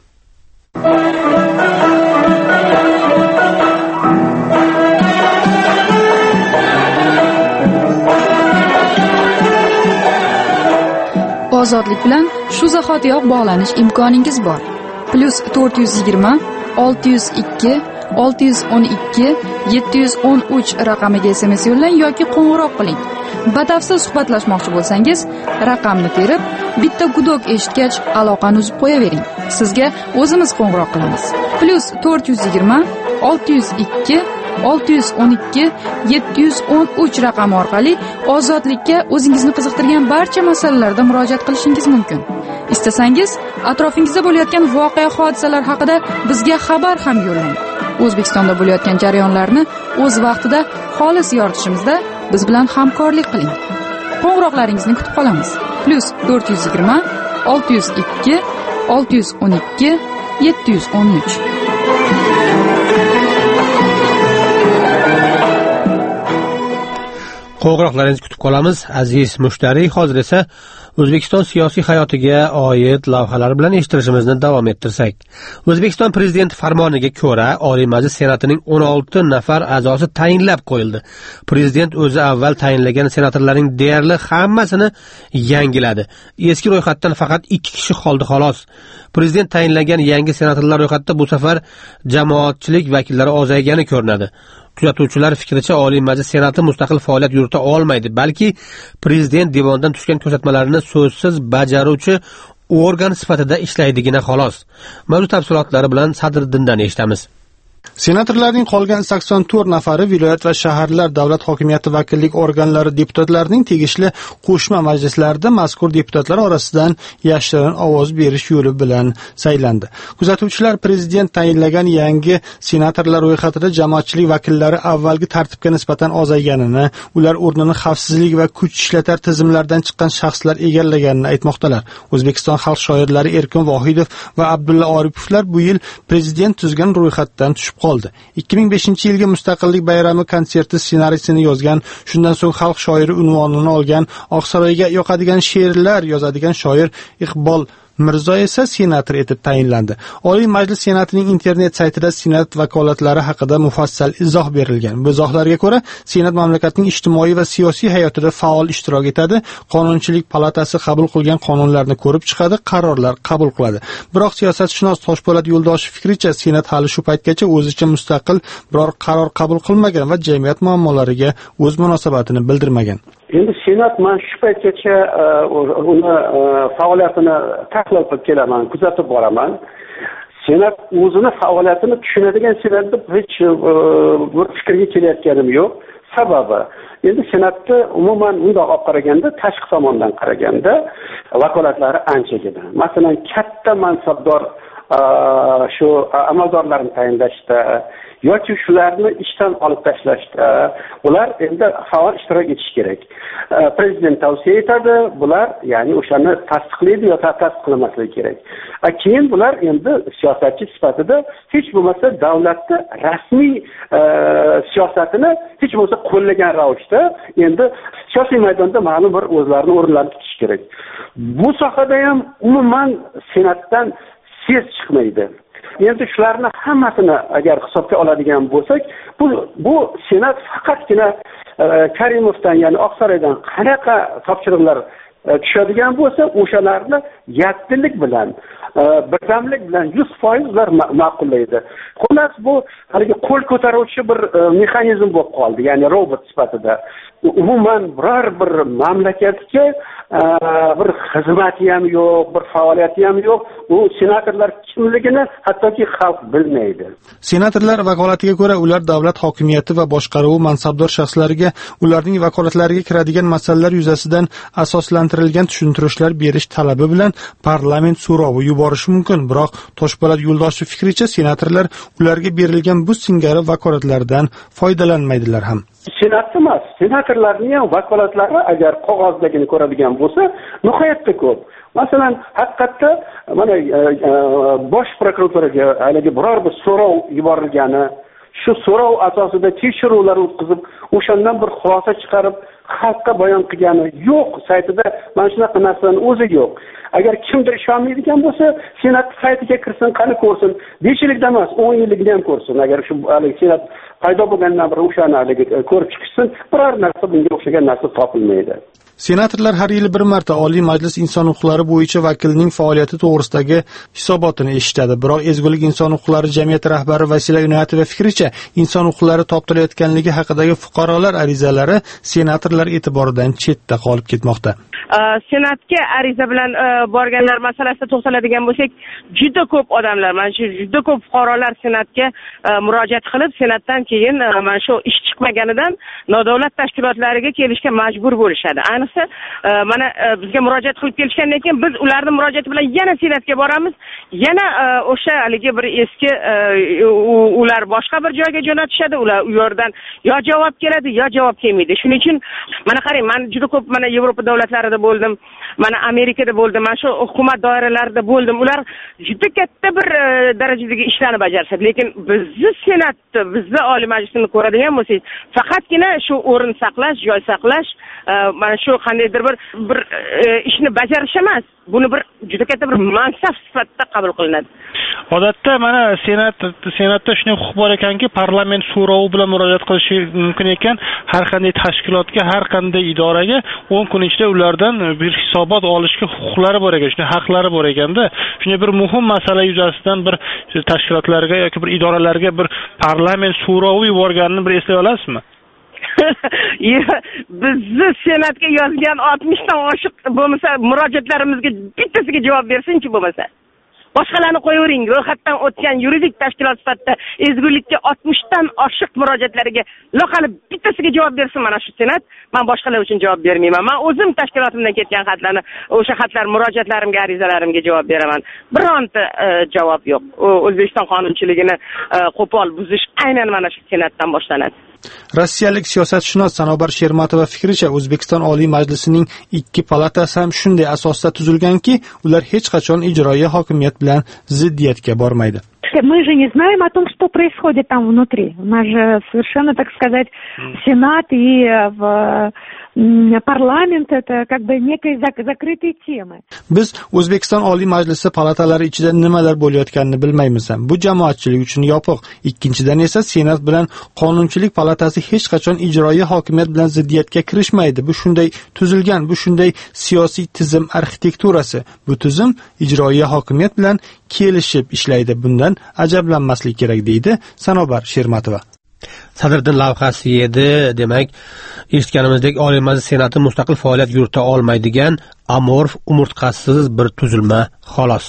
Ozodlik bilan shu zahotiyoq bog'lanish imkoningiz bor. Plus to'rt yuz yigirma olti yuz ikki olti yuz o'n ikki yetti yuz o'n uch raqamiga S M S yo'llang yoki qo'ng'iroq qiling. Batafsil suhbatlashmoqchi bo'lsangiz, raqamni terib, bitta gudok eshitgach aloqani uzib qo'yavering. Sizga o'zimiz qo'ng'iroq qilamiz. Plus to'rt yuz yigirma olti yuz ikki olti yuz o'n ikki yetti yuz o'n uch raqami orqali Ozodlikka o'zingizni qiziqtirgan barcha masalalarda murojaat qilishingiz mumkin. Istasangiz, atrofingizda bo'layotgan voqea hodisalar haqida bizga xabar ham yo'llang. O'zbekistonda bo'layotgan jarayonlarni o'z vaqtida xolis yoritishimizda biz bilan hamkorlik qiling. Qo'ng'iroqlaringizni kutib qolamiz. Plus to'rt yuz yigirma olti yuz ikki olti yuz o'n ikki yetti yuz o'n uch. Qo'ng'iroqlaringizni kutib qolamiz, aziz mushtariy. Hozir esa O'zbekiston siyosiy hayotiga oid lavhalar bilan eshittirishimizni davom ettirsak. O'zbekiston prezidenti farmoniga ko'ra Oliy Majlis Senatining o'n olti nafar a'zosi tayinlab qo'yildi. Prezident o'zi avval tayinlagan senatorlarning deyarli hammasini yangiladi. Eski ro'yxatdan faqat ikki kishi qoldi xolos. Prezident tayinlagan yangi senatorlar ro'yxatida bu safar jamoatchilik vakillari ozaygani ko'rinadi. Kuzatuvchilar fikricha Oliy Majlis Senati mustaqil faoliyat yurita olmaydi, balki prezident devondan tushgan ko'rsatmalarni so'zsiz bajaruvchi organ sifatida ishlaydigina xolos. Mavzu tafsilotlari bilan Sadriddindan eshitamiz. Senatorlarning qolgan sakson to'rt nafari viloyat va shaharlar davlat hokimiyati vakillik organlari deputatlarining tegishli qo'shma majlislarida mazkur deputatlar orasidan yashirin ovoz berish yo'li bilan saylandi. Kuzatuvchilar prezident tayinlagan yangi senatorlar ro'yxatida jamoatchilik vakillari avvalgi tartibga nisbatan ozayganini, ular o'rnini xavfsizlik va kuch ishlatar tizimlardan chiqqan shaxslar egallaganini aytmoqdalar. O'zbekiston xalq shoirlari Erkin Vohidov va Abdulla Oripovlar bu yil prezident tuzgan ro'yxatdan tushib qoldi. ikki ming beshinchi yilgi Mustaqillik bayrami konserti ssenariysini yozgan, shundan so'ng xalq shoiri unvonini olgan, Oqsaroyga yoqadigan she'rlar yozadigan shoir Iqbol Mirzo esa senator etib tayinlandi. Oliy Majlis Senatining internet saytida senat vakolatlari haqida mufassal izoh berilgan. Bu izohlarga ko'ra, senat mamlakatning ijtimoiy va siyosiy hayotida faol ishtirok etadi, qonunchilik palatasi qabul qilgan qonunlarni ko'rib chiqadi, qarorlar qabul qiladi. Biroq siyosatshunos Toshpo'lat Yo'ldoshev fikricha, senat hali shu paytgacha o'zicha mustaqil biror qaror qabul qilmagan va jamiyat muammolariga o'z munosabatini bildirmagan. Endi senat men shu paytgacha uni faoliyatini tahlil qilib kelaman, kuzatib boraman. Senat o'zini faoliyatini tushunadigan senat deb hech bir fikrga kelayotganim yo'q. Sababi, endi senatni umuman bundoq olib qaraganda, tashqi tomondan qaraganda vakolatlari anchagina. Masalan, katta mansabdor shu amaldorlarni tayinlashda yoki shularni ishdan olib tashlashda ular endi faol ishtirok etish kerak. Prezident tavsiya etadi, bular ya'ni o'shani tasdiqlaydi yoki tasdiqlamasligi kerak. Keyin bular endi siyosatchi sifatida hech bo'lmasa davlatni rasmiy siyosatini hech bo'lmasa qo'llagan ravishda endi siyosiy maydonda ma'lum bir o'zlarini o'rinlarini tutish kerak. Bu sohada ham umuman senatdan ses chiqmaydi. Endi shularni hammasini agar hisobga oladigan bo'lsak, bu bu senat faqatgina Karimovdan, ya'ni Oqsaroydan qanaqa topshiriqlar tushadigan bo'lsa, o'shalarni yakdillik bilan, birdamlik bilan yuz foiz ular ma'qullaydi. Xullas, bu haligi qo'l ko'taruvchi bir mexanizm bo'lib qoldi, ya'ni robot sifatida. Umuman biror bir mamlakatga bir xizmati ham yo'q, bir faoliyati ham yo'q. U senatorlar kimligini hattoki xalq bilmaydi. Senatorlar vakolatiga ko'ra, ular davlat hokimiyati va boshqaruvi mansabdor shaxslariga ularning vakolatlariga kiradigan masalalar yuzasidan asoslantirilgan tushuntirishlar berish talabi bilan parlament so'rovi yuborishi mumkin. Biroq Toshpo'lat Yo'ldoshev fikricha, senatorlar ularga berilgan bu singari vakolatlaridan foydalanmaydilar ham. Senat emas, senatorlarning ham vakolatlari agar qog'ozdagini ko'radigan bo'lsa, nihoyatda ko'p. Masalan, haqiqatda mana bosh prokuraturaga haligi biror bir so'rov yuborilgani, shu so'rov asosida tekshiruvlar o'tkazib, o'shandan bir xulosa chiqarib, xalqqa bayon qilgani yo'q, saytida mana shunaqa narsaning o'zi yo'q. Agar kimdir ishonmaydigan bo'lsa, senat saytiga kirsin, qani ko'rsin. besh yillikda emas, o'n yillikda ham ko'rsin. Agar shu haligi senat paydo bo'lgandan beri o'shani haligi ko'rib chiqsin, biror narsa bunga o'xshagan narsa topilmaydi. Senatorlar har yili bir marta Oliy Majlis inson huquqlari bo'yicha vakilning faoliyati to'g'risidagi hisobotini eshitadi. Biroq ezgulik inson huquqlari jamiyati rahbari Vasila Inoyatova fikricha, inson huquqlari toptilayotganligi haqidagi fuqarolar arizalari senatorlar e'tiboridan chetda qolib ketmoqda. Senatga ariza bilan borganlar masalasida to'xtaladigan bo'lsak, juda ko'p odamlar, mana shu juda ko'p fuqarolar senatga murojaat qilib, senatdan keyin mana shu ish chiqmaganidan nodavlat tashkilotlariga kelishga majbur bo'lishadi. Ayniqsa mana bizga murojaat qilib kelishgandan keyin biz ularning murojaati bilan yana senatga boramiz, yana o'sha haligi bir eski ular boshqa bir joyga jo'natishadi, ular u yerdan yo javob keladi, yo javob kelmaydi. Shuning uchun mana qarang, men juda ko'p mana Yevropa davlatlarida Avstraliyada bo'ldim, mana Amerikada bo'ldim, mana shu hukumat doiralarida bo'ldim. Ular juda katta bir darajadagi ishlarni bajarishadi, lekin bizni senatni, bizni Oliy Majlisni ko'radigan bo'lsangiz, faqatgina shu o'rin saqlash, joy saqlash, mana shu qandaydir bir bir ishni bajarish emas, buni bir juda katta bir mansab sifatida qabul qilinadi. Odatda mana senat senatda shunday huquq bor ekanki, parlament so'rovi bilan murojaat qilishi mumkin ekan har qanday tashkilotga, har qanday idoraga o'n kun ichida ulardan bir hisobot olishga huquqlari bor ekan, shunday haqlari bor ekanda, shunday bir muhim masala yuzasidan bir tashkilotlarga yoki bir idoralarga bir parlament so'rovi yuborganini bir eslay olasizmi? Bizni senatga yozgan oltmishdan oshiq bo'lmasa murojaatlarimizga bittasiga javob bersinchi bo'lmasa. Boshqalarni qo'yavering, ro'yxatdan o'tgan yuridik tashkilot sifatida ezgulikka oltmishdan oshiq murojaatlariga loqali bittasiga javob bersin mana shu senat. Men boshqalar uchun javob bermayman. Men o'zim tashkilotimdan ketgan xatlarni, o'sha xatlar murojaatlarimga, arizalarimga javob beraman. Bironta javob yo'q. O'zbekiston qonunchiligini qo'pol buzish aynan mana shu senatdan boshlanadi. Rossiyalik siyosatshunos Sanobar Shermatova fikricha, O'zbekiston Oliy Majlisining ikki palatasi ham shunday asosda tuzilganki, ular hech qachon ijroiya hokimiyat bilan ziddiyatga bormaydi. Мы же не знаем о том, что происходит там внутри. У нас же совершенно, так сказать, Сенат и в parlament это как бы некой закрытые темы. Biz O'zbekiston Oliy Majlisi palatalari ichida nimalar bo'layotganini bilmaymiz. Bu jamoatchilik uchun yopiq. Ikkinchidan esa Senat bilan Qonunchilik palatasi hech qachon ijroiya hokimiyat bilan ziddiyatga kirishmaydi. Bu shunday tuzilgan, bu shunday siyosiy tizim arxitekturasi. Bu tizim ijroiya hokimiyat bilan kelishib ishlaydi. Bundan ajablanmaslik kerak deydi Sanobar Shermatova. Sadriddin lavhasi edi, demak, eshitganimizdek Oliy Majlis Senati mustaqil faoliyat yurita olmaydigan amorf, umurtqasiz bir tuzilma xolos.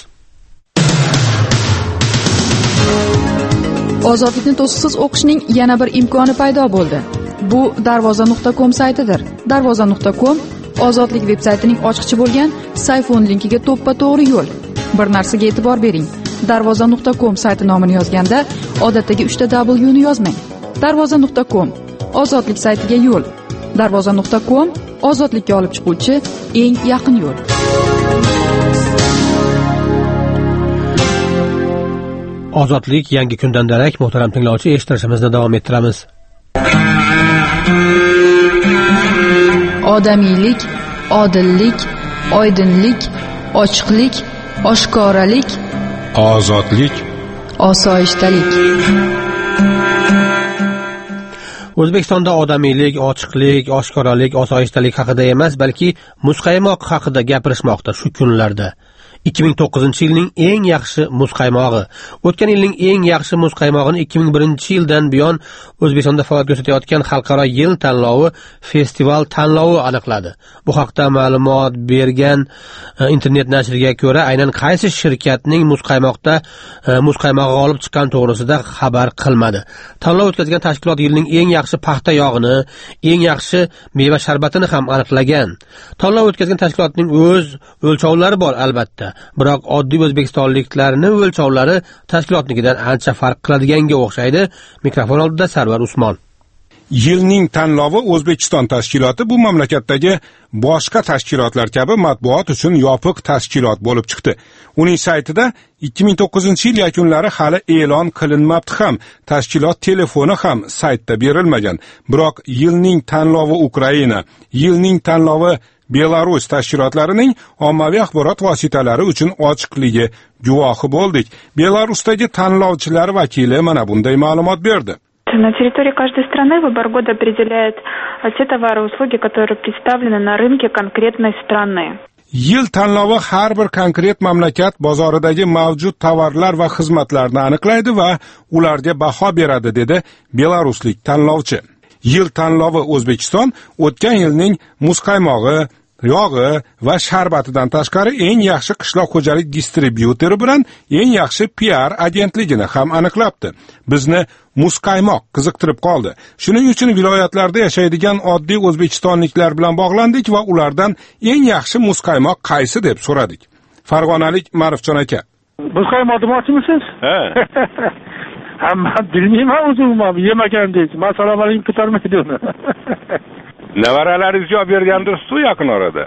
Ozodlikni to'siqsiz o'qishning yana bir imkoni paydo bo'ldi. Bu darvoza nuqta com saytidir. darvoza nuqta com Ozodlik veb-saytining ochiqchi bo'lgan sayfon linkiga to'ppa-to'g'ri yo'l. Bir narsaga e'tibor bering. darvoza nuqta com sayti nomini yozganda odatdagi uchta W ni yozmang. darvoza nuqta com Ozodlik saytiga yo'l. darvoza nuqta com ozodlikka olib chiquvchi eng yaqin yo'l. Ozodlik yangi kundan darak, muhtaram tinglovchi, eshittirishimizni davom ettiramiz. Odamiylik, odillik, oydinlik, ochiqlik, oshkoralik, ozodlik, osoyishtalik. O'zbekistonda odamiylik, ochiqlik, oshkoralik, osoyishtalik haqida emas, balki muzqaymoq haqida gapirishmoqda shu kunlarda. ikki ming to'qqizinchi yilning eng yaxshi muzqaymog'i. O'tgan yilning eng yaxshi muzqaymog'ini ikki ming birinchi yildan buyon O'zbekistonda faoliyat ko'rsatayotgan xalqaro yil tanlovi, festival tanlovi aniqladi. Bu haqda ma'lumot bergan internet nashriga ko'ra, aynan qaysi shirkatning muzqaymoqda muzqaymog'i g'olib chiqqan to'g'risida xabar qilmadi. Tanlov o'tkazgan tashkilot yilning eng yaxshi paxta yog'ini, eng yaxshi meva sharbatini ham aniqlagan. Tanlov o'tkazgan tashkilotning o'z o'lchovlari bor albatta. Biroq oddiy o'zbekistonliklarning o'lchovlari tashkilotnikidan ancha farq qiladiganga o'xshaydi. Mikrofon oldida Sarvar Usmon. Yilning tanlovi O'zbekiston tashkiloti bu mamlakatdagi boshqa tashkilotlar kabi matbuot uchun yopiq tashkilot bo'lib chiqdi. Uning saytida ikki ming to'qqizinchi yil yakunlari hali e'lon qilinmabdi ham, tashkilot telefoni ham saytda berilmagan. Biroq yilning tanlovi Ukraina, yilning tanlovi Belarus tashkilotlarining ommaviy axborot vositalari uchun ochiqligi guvohi bo'ldik. Belarusdagi tanlovchilar vakili mana bunday ma'lumot berdi. На территории каждой страны выбор года определяет те товары и услуги, которые представлены на рынке конкретной страны. Yil tanlovi har bir konkret mamlakat bozoridagi mavjud tovarlar va xizmatlarni aniqlaydi va ularga baho beradi, dedi belaruslik tanlovchi. Yil tanlovi O'zbekiston o'tgan yilning muzqaymog'i, yog'i va sharbatidan tashqari eng yaxshi qishloq xo'jalik distribyutori bilan eng yaxshi P R agentligini ham aniqlabdi. Bizni muzqaymoq qiziqtirib qoldi. Shuning uchun viloyatlarda yashaydigan oddiy o'zbekistonliklar bilan bog'landik va ulardan eng yaxshi muzqaymoq qaysi deb so'radik. Farg'onalik Ma'rifjon aka. Muzqaymoq demoqchimisiz? Ha. Hamma bilmayman o'zim, yemagan deysiz. Masalalarni ko'tarmaydi uni. Nevaralaringiz javob bergandirsiz-ku yaqin orada.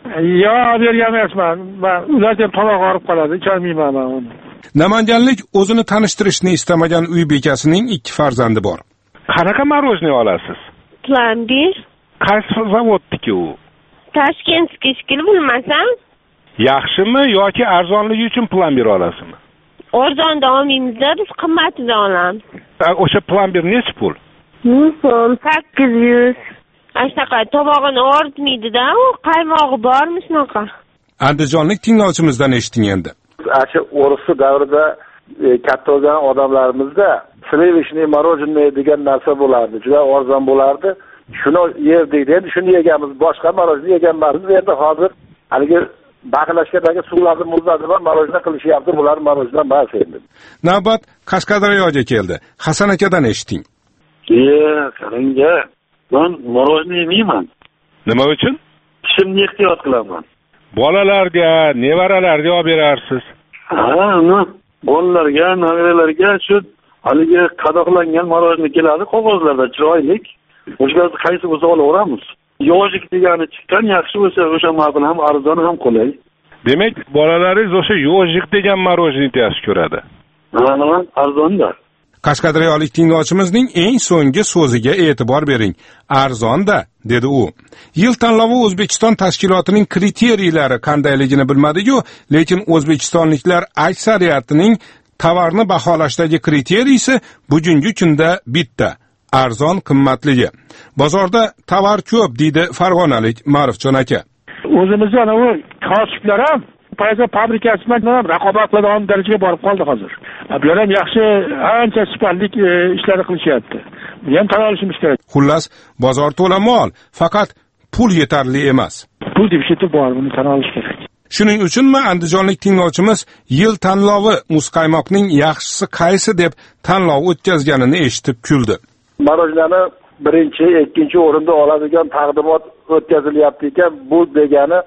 Yo'q, bergan emasman. Men ular deb tomoq og'rib qoladi, icholmayman men uni. Namanganlik o'zini tanishtirishni istamagan uy bekasining ikki farzandi bor. Qanaqa marojniy olasiz? Plomber. Qaysi zavodniki u? Toshkentga shikil bilmasam. Yaxshimi yoki arzonligi uchun plomber olasizmi? Arzonda olmaymiz-da, biz qimmatida olamiz. O'sha plomber necha pul? ming so'm, sakkiz yuz. Ashtaqa tomog'ini og'ritmaydi-da, u qaymog'i bormi shunaqa? Andijonlik tinglovchimizdan eshiting endi. Shu o'risi davrida e, katta bo'lgan odamlarimizda sливочный мороженое degan narsa bo'lardi. Juda arzon bo'lardi. Shuni yerdik, endi shuni yegamiz, boshqa morozni yeganmiz. Endi hozir haligi baqlashkadagi suvlarni muzlatib marojna qilishyapti, bular marojna emas endi. Navbat Qashqadaryoga keldi. Hasan akadan eshiting. "Ye, qarang-a, men marojna yeyman." Nima uchun? Tishimni ehtiyot qilaman. Bolalarga, nevaralarga olib berarsiz. Ha, uni bolalarga, nevaralarga shu haligi qadoqlangan marojna keladi qog'ozlarda, chiroyli. O'shlarni qaysi bo'lsa olaveramiz. Yojik degani chiqqan, yaxshi bo'lsa o'sha ma'qul ham arzon ham qulay. Demak, bolalaringiz o'sha yojik degan marojniyni yaxshi ko'radi. Ha, arzonda. Qashqadaryolik tinglovchimizning eng so'nggi so'ziga e'tibor bering. Arzonda, dedi u. Yil tanlovi O'zbekiston tashkilotining kriteriylari qandayligini bilmadi-yu, lekin o'zbekistonliklar aksariyatining tovarni baholashdagi kriteriysi bugungi kunda bitta: arzon qimmatligi. Bozorda tovar ko'p, deydi farg'onalik Ma'rifjon aka. O'zimizda ana u kosiblar ham payza fabrikasi bilan raqobat qiladigan darajaga borib qoldi hozir. Bular ham yaxshi, ancha sifatli ishlar qilishyapti. Bu ham tan olishimiz kerak. Xullas, bozor to'la mol, faqat pul yetarli emas. Pul defitsiti bor, buni tan olish kerak. Shuning uchunmi andijonlik tinglovchimiz yil tanlovi muzqaymoqning yaxshisi qaysi deb tanlov o'tkazganini eshitib kuldi. Marojnani birinchi, ikkinchi o'rinda oladigan taqdimot o'tkazilyapti ekan, bu degani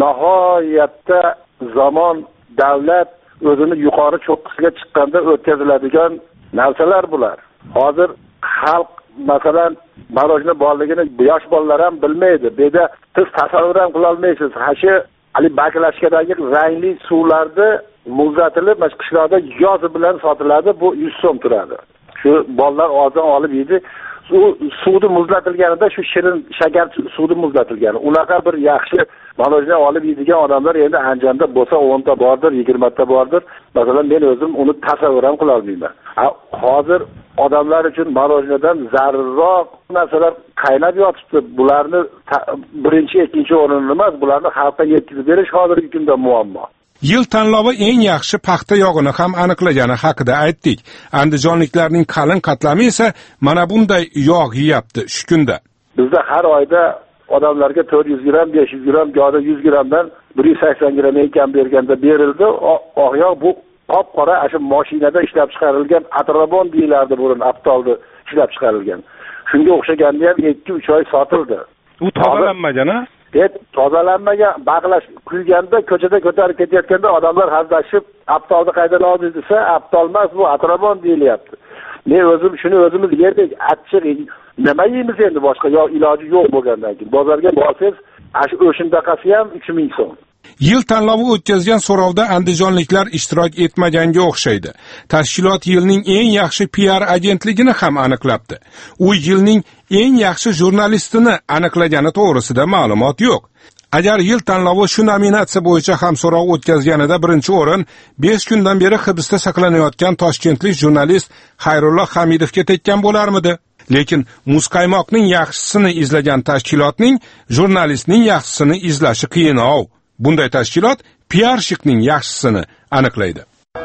nihoyatda zamon, davlat o'zini yuqori cho'qqisiga chiqqanda o'tkaziladigan narsalar bular. Hozir xalq masalan marojna borligini yosh bolalar ham bilmaydi. Bu yerda siz tasavvur ham qila olmaysiz. Hashi ali baklashkadagi rangli suvlarni muzlatilib, mana qishloqda yoz bilan sotiladi, bu yuz so'm turadi. Shu bolalar ozon olib yeydi. U suvni muzlatilganida shu shirin shakar suvni muzlatilgani. Unaqa bir yaxshi marojna olib yeydigan odamlar endi Andijonda bo'lsa o'n ta bordir, yigirma ta bordir. Masalan, men o'zim uni tasavvur ham qila olmayman. Hozir odamlar uchun marojnadan zarurroq narsalar qaynab yotibdi. Bularni birinchi, ikkinchi o'rinli emas, bularni xalqqa yetkazib berish hozirgi kunda muammo. Yil tanlovi eng yaxshi paxta yog'ini ham aniqlagani haqida aytdik. Andijonliklarning qalin qatlami esa mana bunday yog' yeyapti shu kunda. Bizda har oyda odamlarga to'rt yuz gramm, besh yuz gramm, yoki yuz grammdan bir yuz sakson gramm ekan berganda berildi. Oq yog' bu qop-qora shu mashinada ishlab chiqarilgan atrabon deyilardi, burun aptolda ishlab chiqarilgan. Shunga o'xshaganda ham ikki uch oy sotildi. U tozalanmagan-a? Et tozalanmagan, baqlash kulganda ko'chada ko'tarib ketayotganda odamlar hazdashib, aptolni qaydan oldingiz desa, aptol emas, bu atrabon deyilyapti. Men o'zim shuni o'zimiz yerdik, achchiq, nima yeymiz endi boshqa yo iloji yo'q bo'lgandan keyin. Bozorga borsangiz, o'shundaqasi ham uch ming so'm. Yil tanlovi o'tkazgan so'rovda andijonliklar ishtirok etmaganga o'xshaydi. Tashkilot yilning eng yaxshi P R agentligini ham aniqlabdi. U yilning eng yaxshi jurnalistini aniqlagani to'g'risida ma'lumot yo'q. Agar yil tanlovi shu nominatsiya bo'yicha ham so'rov o'tkazganida birinchi o'rin besh kundan beri hibsda saqlanayotgan toshkentlik jurnalist Xayrulloh Hamidovga tekkan bo'larmidi? Lekin muzqaymoqning yaxshisini izlagan tashkilotning jurnalistning yaxshisini izlashi qiyin-ov. Bunday tashkilot P R shikning yaxshisini aniqlaydi.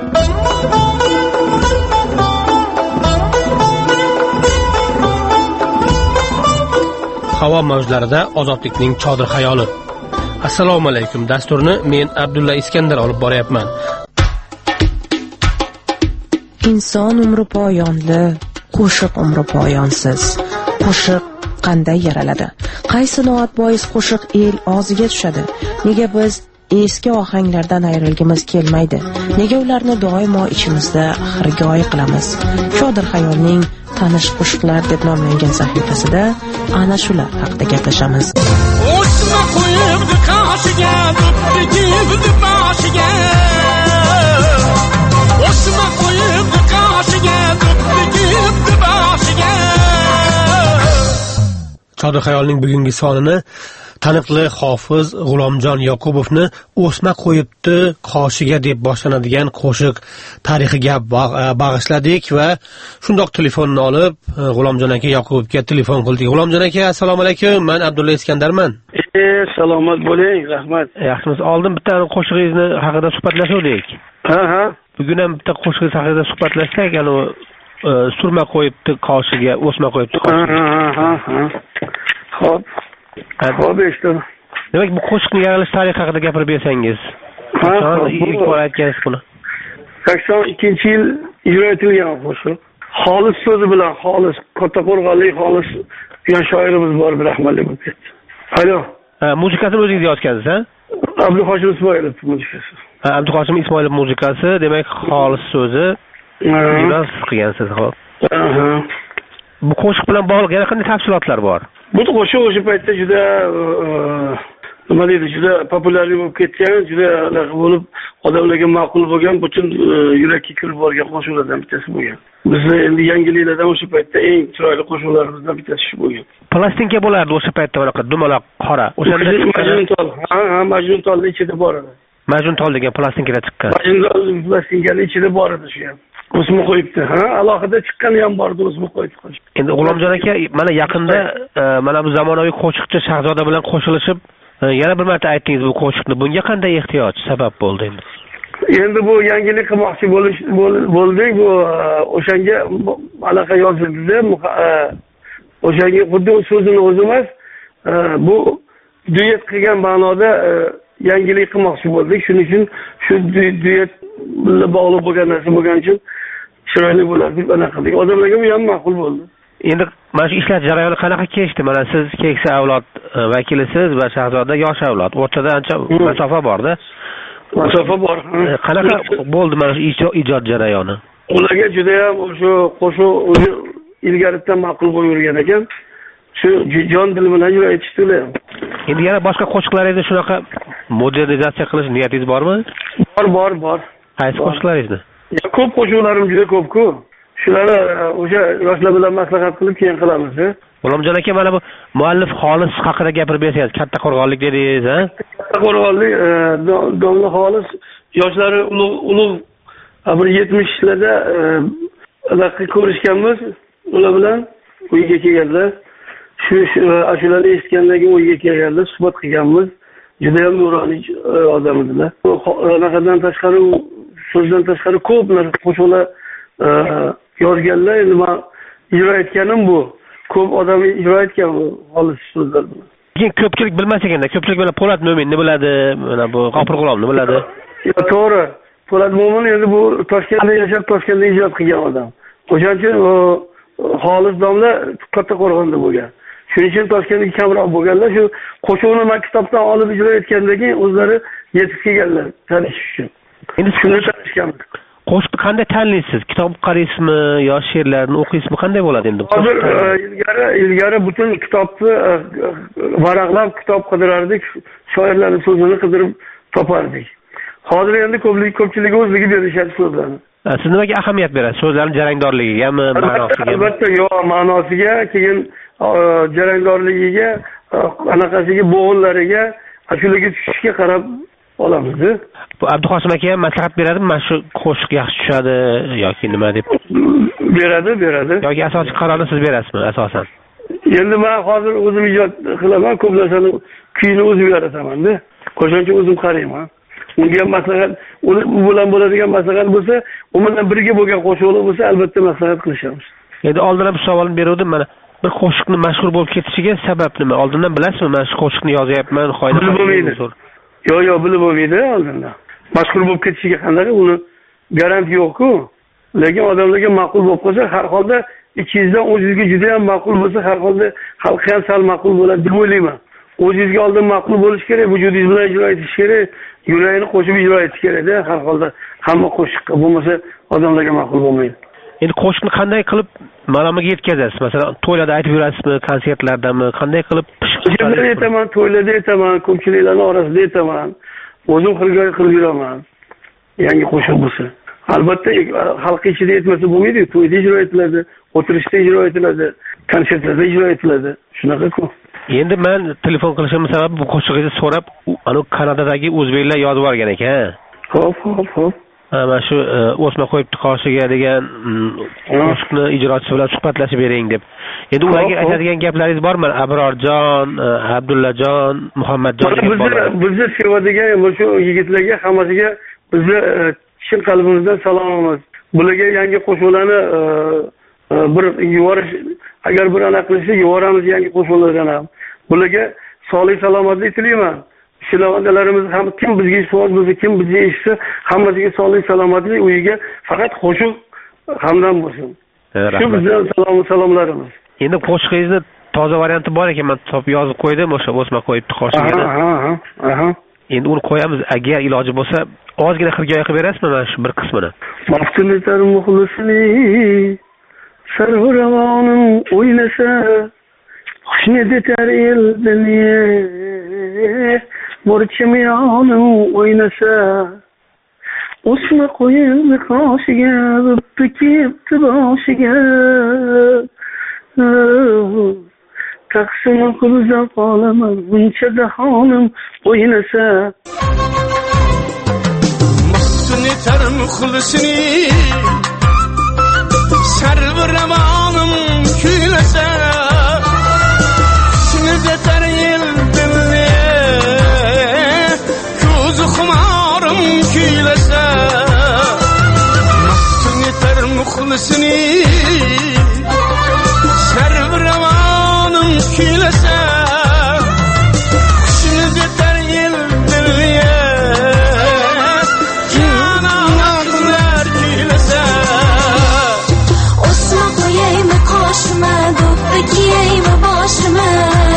Havo mavjlarida ozodlikning chodir xayoli. Assalomu alaykum. Dasturni men Abdulla Iskandar olib boryapman. Inson umri poyonli, qo'shiq umri poyonsiz. Qo'shiq qanday yaraladi? Qaysi noat bois qo'shiq el og'ziga tushadi? Nega biz eski ohanglardan ayrilgimiz kelmaydi? Nega ularni doimo ichimizda xirgoyi qilamiz? Chodir xayolning tanish qo'shiqlar deb nomlangan sahifasida ana shular haqida gaplashamiz. O'sma qo'yibdi qash qoshiga do'ppigimni boshiga o'sma qo'yib qoshiga do'ppigimni boshiga. Chodir xayolning bugungi sonini taniqli hofiz G'ulomjon Yoqubovni o'sma qo'yibdi qoshiga deb boshlanadigan qo'shiq tarixiga bag'ishladik va shundoq telefonni olib G'ulomjon aka Yoqubovga telefon qildik. G'ulomjon aka, assalomu alaykum. Men Abdulla Iskandarman. E, salomat bo'ling, rahmat. Yaxshimiz. Oldin bitta qo'shig'ingizni haqida suhbatlashdik. Ha, ha. Bugun ham bitta qo'shig'ingiz haqida suhbatlashsak, ya'ni surma qo'yibdi qoshiga, o'sma qo'yibdi qoshiga. Ha, ha, ha. Xo'p. Xo'p, eshitdim. Demak, bu qo'shiqning yaralish tarixi haqida gapirib bersangiz. Ha, ilk bor aytgansiz buni. sakson ikkinchi yil ijro etilgan qo'shiq. Xolis so'zi bilan xolis, Kattaqo'rg'onlik xolis degan shoirimiz bor, bir rahmatli bo'lib ketdi. Alo. Ha, muzikasini o'zingiz yozgansiz, ha? Abduhoshim Ismoilov muzikasi. Ha, Abduhoshim Ismoilov muzikasi, demak, xolis so'zi. Yo'q, qilgansiz, xo'p. Aha. Bu qo'shiq bilan bog'liq yana qanday tafsilotlar bor? Bu qo'shiq o'sha paytda juda nima deydi, juda populyar bo'lib ketgan, juda bo'lib odamlarga ma'qul bo'lgan, butun yurakka kirib borgan qo'shiqlardan bittasi bo'lgan. Bizda endi yangiliklardan o'sha paytda eng chiroyli qo'shiqlarimizdan bittasi bo'lgan. Plastinka bo'lardi o'sha paytda, bunaqa dumaloq qora. O'shanda Majnun tol, ha, ha, Majnun tolning ichida bor edi. Majnun tol degan plastinkalar chiqqan. Majnun tol plastinkaning ichida bor edi shu ham. O'sma qo'yibdi, ha, alohida chiqqani ham bor edi, o'sma qo'yibdi. Endi G'ulomjon aka, mana yaqinda mana bu zamonaviy qo'shiqchi Shahzoda bilan qo'shilishib, yana bir marta aytdingiz bu qo'shiqni. Bunga qanday ehtiyoj sabab bo'ldi endi? Endi bu yangilik qilmoqchi bo'lish bo'ldik, bu o'shanga anaqa yozildi, o'shanga xuddi so'zini o'zi emas, bu duet qilgan ma'noda yangilik qilmoqchi bo'ldik. Shuning uchun shu duet bilan bog'liq bo'lgan narsa bo'lgani uchun chiroyli bo'ladi deb anaqa qildik. Odamlarga bu ham ma'qul bo'ldi. Endi mana shu ishlash jarayoni qanaqa kechdi? Mana siz keksa avlod vakilisiz va Shahzoda yosh avlod. O'rtada ancha masofa bor-da. Masofa bor. Qanaqa bo'ldi mana shu ijod jarayoni? Ularga juda ham o'sha qo'shiq o'zi ilgaridan ma'qul bo'lib yurgan ekan. Shu jon dil bilan ijro etishdilar. Endi yana boshqa qo'shiqlaringizni shunaqa modernizatsiya qilish niyatingiz bormi? Bor, bor, bor. Qaysi qo'shiqlaringizni? Ko'p qo'shiqlarim juda ko'p-ku. Shularni o'sha yoshlar bilan maslahat qilib keyin qilamiz. G'ulomjon aka, mana bu muallif xolis haqida gapirib bersangiz, Kattaqo'rg'onlik dedingiz, ha? Kattaqo'rg'onlik domla xolis yoshlari ulug' bir yetmishlarda anaqa ko'rishganmiz, ular bilan uyga kelganlar. Shu ashularni eshitgandan keyin uyga kelganlar, suhbat qilganmiz. Juda ham nuroniy odam edilar. Anaqadan tashqari, so'zdan tashqari ko'p narsa qo'shiqlar yozganlar. Endi men ijro etganim bu. Ko'p odam ijro etgan bu xolis so'zlar bilan. Lekin ko'pchilik bilmas ekanda, ko'pchilik mana Po'lat Mo'minni biladi, mana bu G'ofur G'ulomni biladi. Yo, to'g'ri. Po'lat Mo'min endi bu Toshkentda yashab, Toshkentda ijod qilgan odam. O'shaning uchun xolis domla Kattaqo'rg'onda bo'lgan. Shuning uchun Toshkentga kamroq bo'lganlar, shu qo'shiqni men kitobdan olib ijro etgandan keyin o'zlari yetib kelganlar tanishish uchun. Endi shuni tanishganmiz. Qo'shiqni qanday tanlaysiz? Kitob qaysizmi yo she'rlarni o'qiysizmi? Qanday bo'ladi endi? Hozir ilgari ilgari butun kitobni varaqlab kitob qidirardik, shoirlarning so'zini qidirib topardik. Hozir endi ko'plik ko'pchilik o'zligi berishadi so'zlarni. Siz nimaga ahamiyat berasiz? So'zlarning jarangdorligigami, ma'nosiga? Albatta, yo'q, ma'nosiga, keyin jarangdorligiga, anaqasiga, bo'g'inlariga, shularga tushishga qarab olamiz. Bu Abduhoshim aka ham maslahat beradimi? Mana shu qo'shiq yaxshi tushadi yoki nima deb? Beradi, beradi. Yoki asosiy qarorni siz berasizmi asosan? Endi men hozir o'zim ijod qilaman, ko'p narsani kuyini o'zim yarataman-da. Qo'shimcha o'zim qarayman. Unga ham maslahat, u bilan bo'ladigan maslahat bo'lsa, u bilan birga bo'lgan qo'shiqlar bo'lsa, albatta maslahat qilishamiz. Endi oldin ham savolni beruvdim, mana bir qo'shiqni mashhur bo'lib ketishiga sabab nima? Oldindan bilasizmi? Men shu qo'shiqni yozyapman, qoida bo'lmaydi. Yo'q, yo'q, bilib bo'lmaydi oldindan. Mashhur bo'lib ketishiga qanday? Uni garanti yo'q-ku. Lekin odamlarga ma'qul bo'lib qolsa, har holda ichingizdan o'zingizga juda ham ma'qul bo'lsa, har holda xalqqa ham sal ma'qul bo'ladi deb o'ylayman. O'zingizga oldin ma'qul bo'lish kerak, vujudingiz bilan ijro etish kerak, yuragini qo'shib ijro etish kerak-da, har holda hamma qo'shiqqa bo'lmasa odamlarga ma'qul bo'lmaydi. Endi qo'shiqni qanday qilib ma'noga yetkazasiz? Masalan, to'ylarda aytib yurasizmi, konsertlardami, qanday qilib pishib Qo'shiqlarda aytaman, to'ylarda aytaman, ko'pchiliklarning orasida aytaman. O'zim xirgoyi qilib yuraman. Yangi qo'shiq bo'lsa. Albatta xalq ichida aytmasa bo'lmaydi. To'yda ijro etiladi, o'tirishda ijro etiladi, konsertlarda ijro etiladi. Shunaqa-ku. Endi men telefon qilishim sababi bu qo'shiqni so'rab, ana Kanadadagi o'zbeklar yozib yuborgan ekan. Xo'p, xo'p, xo'p. Mana shu o'sma qo'yibdi qoshiga degan qo'shiqni ijrochisi bilan suhbatlashib bering deb. Endi ularga aytadigan gaplaringiz bormi? Abrorjon, Abdullajon, Muhammadjon degan bolalar. Bizni sevadigan shu yigitlarga hammasiga bizni chin qalbimizdan salomimiz. Bularga yangi qo'shiqlarni bir yuborish, agar bir anaqa qilsa yuboramiz yangi qo'shiqlardan ham. Bularga sog'lik salomatlik tilayman. Shilovalarimiz ham kim bizga savol bo'lsa, kim bizga eshitsa, hammasiga sog'lik salomatlik, uyiga faqat qo'shiq hamdam bo'lsin. Shu bizdan salom salomlarimiz. Endi qo'shiqingizni toza varianti bor ekan, men topib yozib qo'ydim, o'sha o'sma qo'yibdi qoshiga. Ha, ha, ha. Endi uni qo'yamiz, agar iloji bo'lsa, ozgina xirgoyi qilib berasizmi mana shu bir qismini? Maftun etar muxlisini, sarvuravonim o'ynasa, xushnud etar eldini, borchimiyonim o'ynasa, o'sma qo'yildi qoshiga, bo'pti ketdi boshiga. Taqsimni qilsam qolaman, buncha dahonim o'ynasa. Maftun etar muxlisini, sarvuravonim kuylasa, xushnud etar eldini, ko'zi xumorim kuylasa. Maftun etar muxlisini, sarvuravonim kuylasa, xushnud etar eldini, jononalar kuylasa. O'sma qo'yaymi qoshima, do'ppi kiyaymi boshima.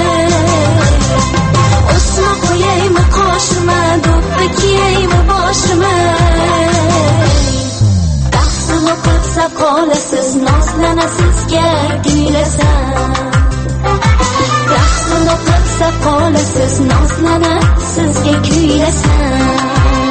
O'sma qo'yaymi qoshima, do'ppi kiyaymi boshima. Tahsil o'qitsa qolasiz, nozlanasizga kuylasam. Tahsil o'qitsa qolasiz, nozlanasizga kuylasam.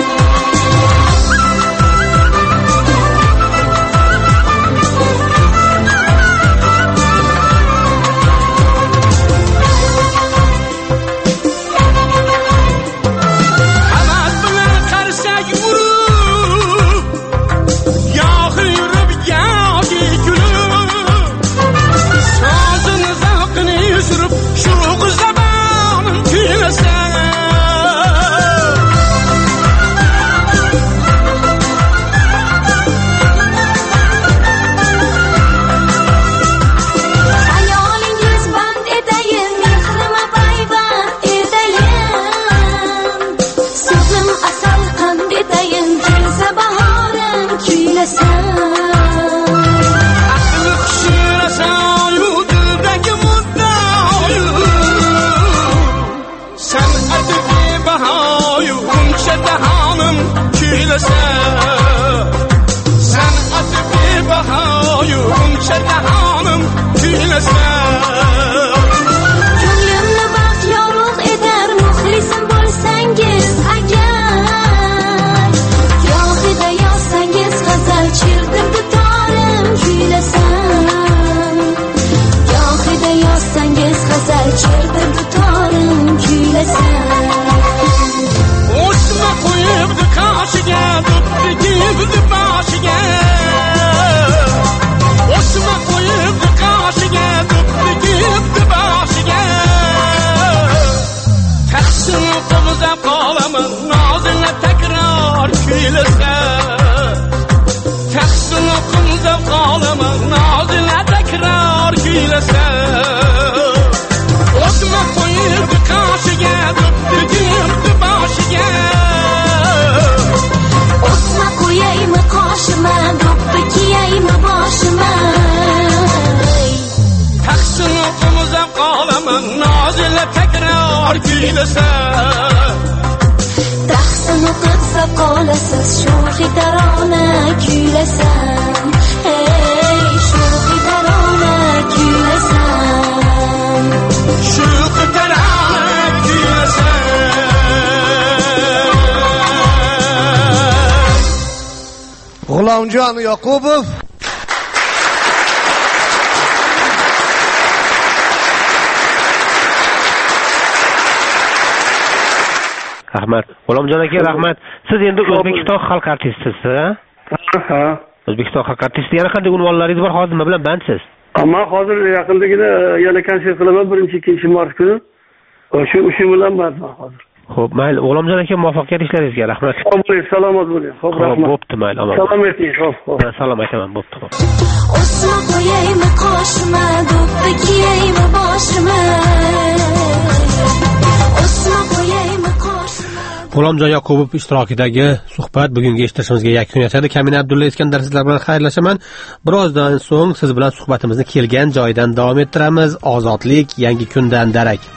Ko'nglimni baxt yorug' etar, muxlisim bo'lsangiz agar. Gohida yozsangiz g'azal, chertib dutorim kuylasam. Gohida yozsangiz g'azal, chertib dutorim kuylasam. O'sma qo'yibdi qoshiga, do'ppi kiyibdi boshiga. O'sma qo'yibdi qoshiga, do'ppi kiyibdi boshiga. Tahsin o'qimizab qolaman, nozingga takror kuylasa. Tahsin o'qimizab qolaman, nozingga takror kuylasa. O'sma qo'yibdi qoshiga, do'ppi kiyibdi boshiga. O'sma qo'yaymi qoshima, do'ppi kiyaymi boshima. Tahsin o'qimizab qolaman, nozingga takror kuylasa. Tahsin o'qitsa qolasiz, sho'xi tarona kuylasam. Hey, sho'xi tarona kuylasam. Sho'xi tarona G'ulomjon Yoqubov. Rahmat. G'ulomjon aka, rahmat. Siz endi O'zbekiston xalq artistisiz, ha? O'zbekiston xalq artisti. Yana qanday unvonlaringiz bor? Hozir nima bilan bandsiz? Ammo hozir yaqindagina yana konsert qilaman birinchi ikkinchi mart kuni. Shu shu bilan bandman hozir. Xo'p, mayli. G'ulomjon aka, muvaffaqiyat ishlaringizga rahmat. Salomat bo'ling. Xo'p, rahmat. Bo'pti, mayli. Salom ayting. Xo'p, xo'p. Salom aytaman, bo'pti. O'sma qo'yaymi qoshima, do'ppi kiyaymi boshima. O'sma qo'yaymi qoshima. G'ulomjon Yoqubov ishtirokidagi suhbat bugungi eshitishimizga yakun yasadi. Kamina Abdulla Iskandar sizlar bilan xayrlashaman. Birozdan so'ng siz bilan suhbatimizni kelgan joyidan davom ettiramiz. Ozodlik yangi kundan darak.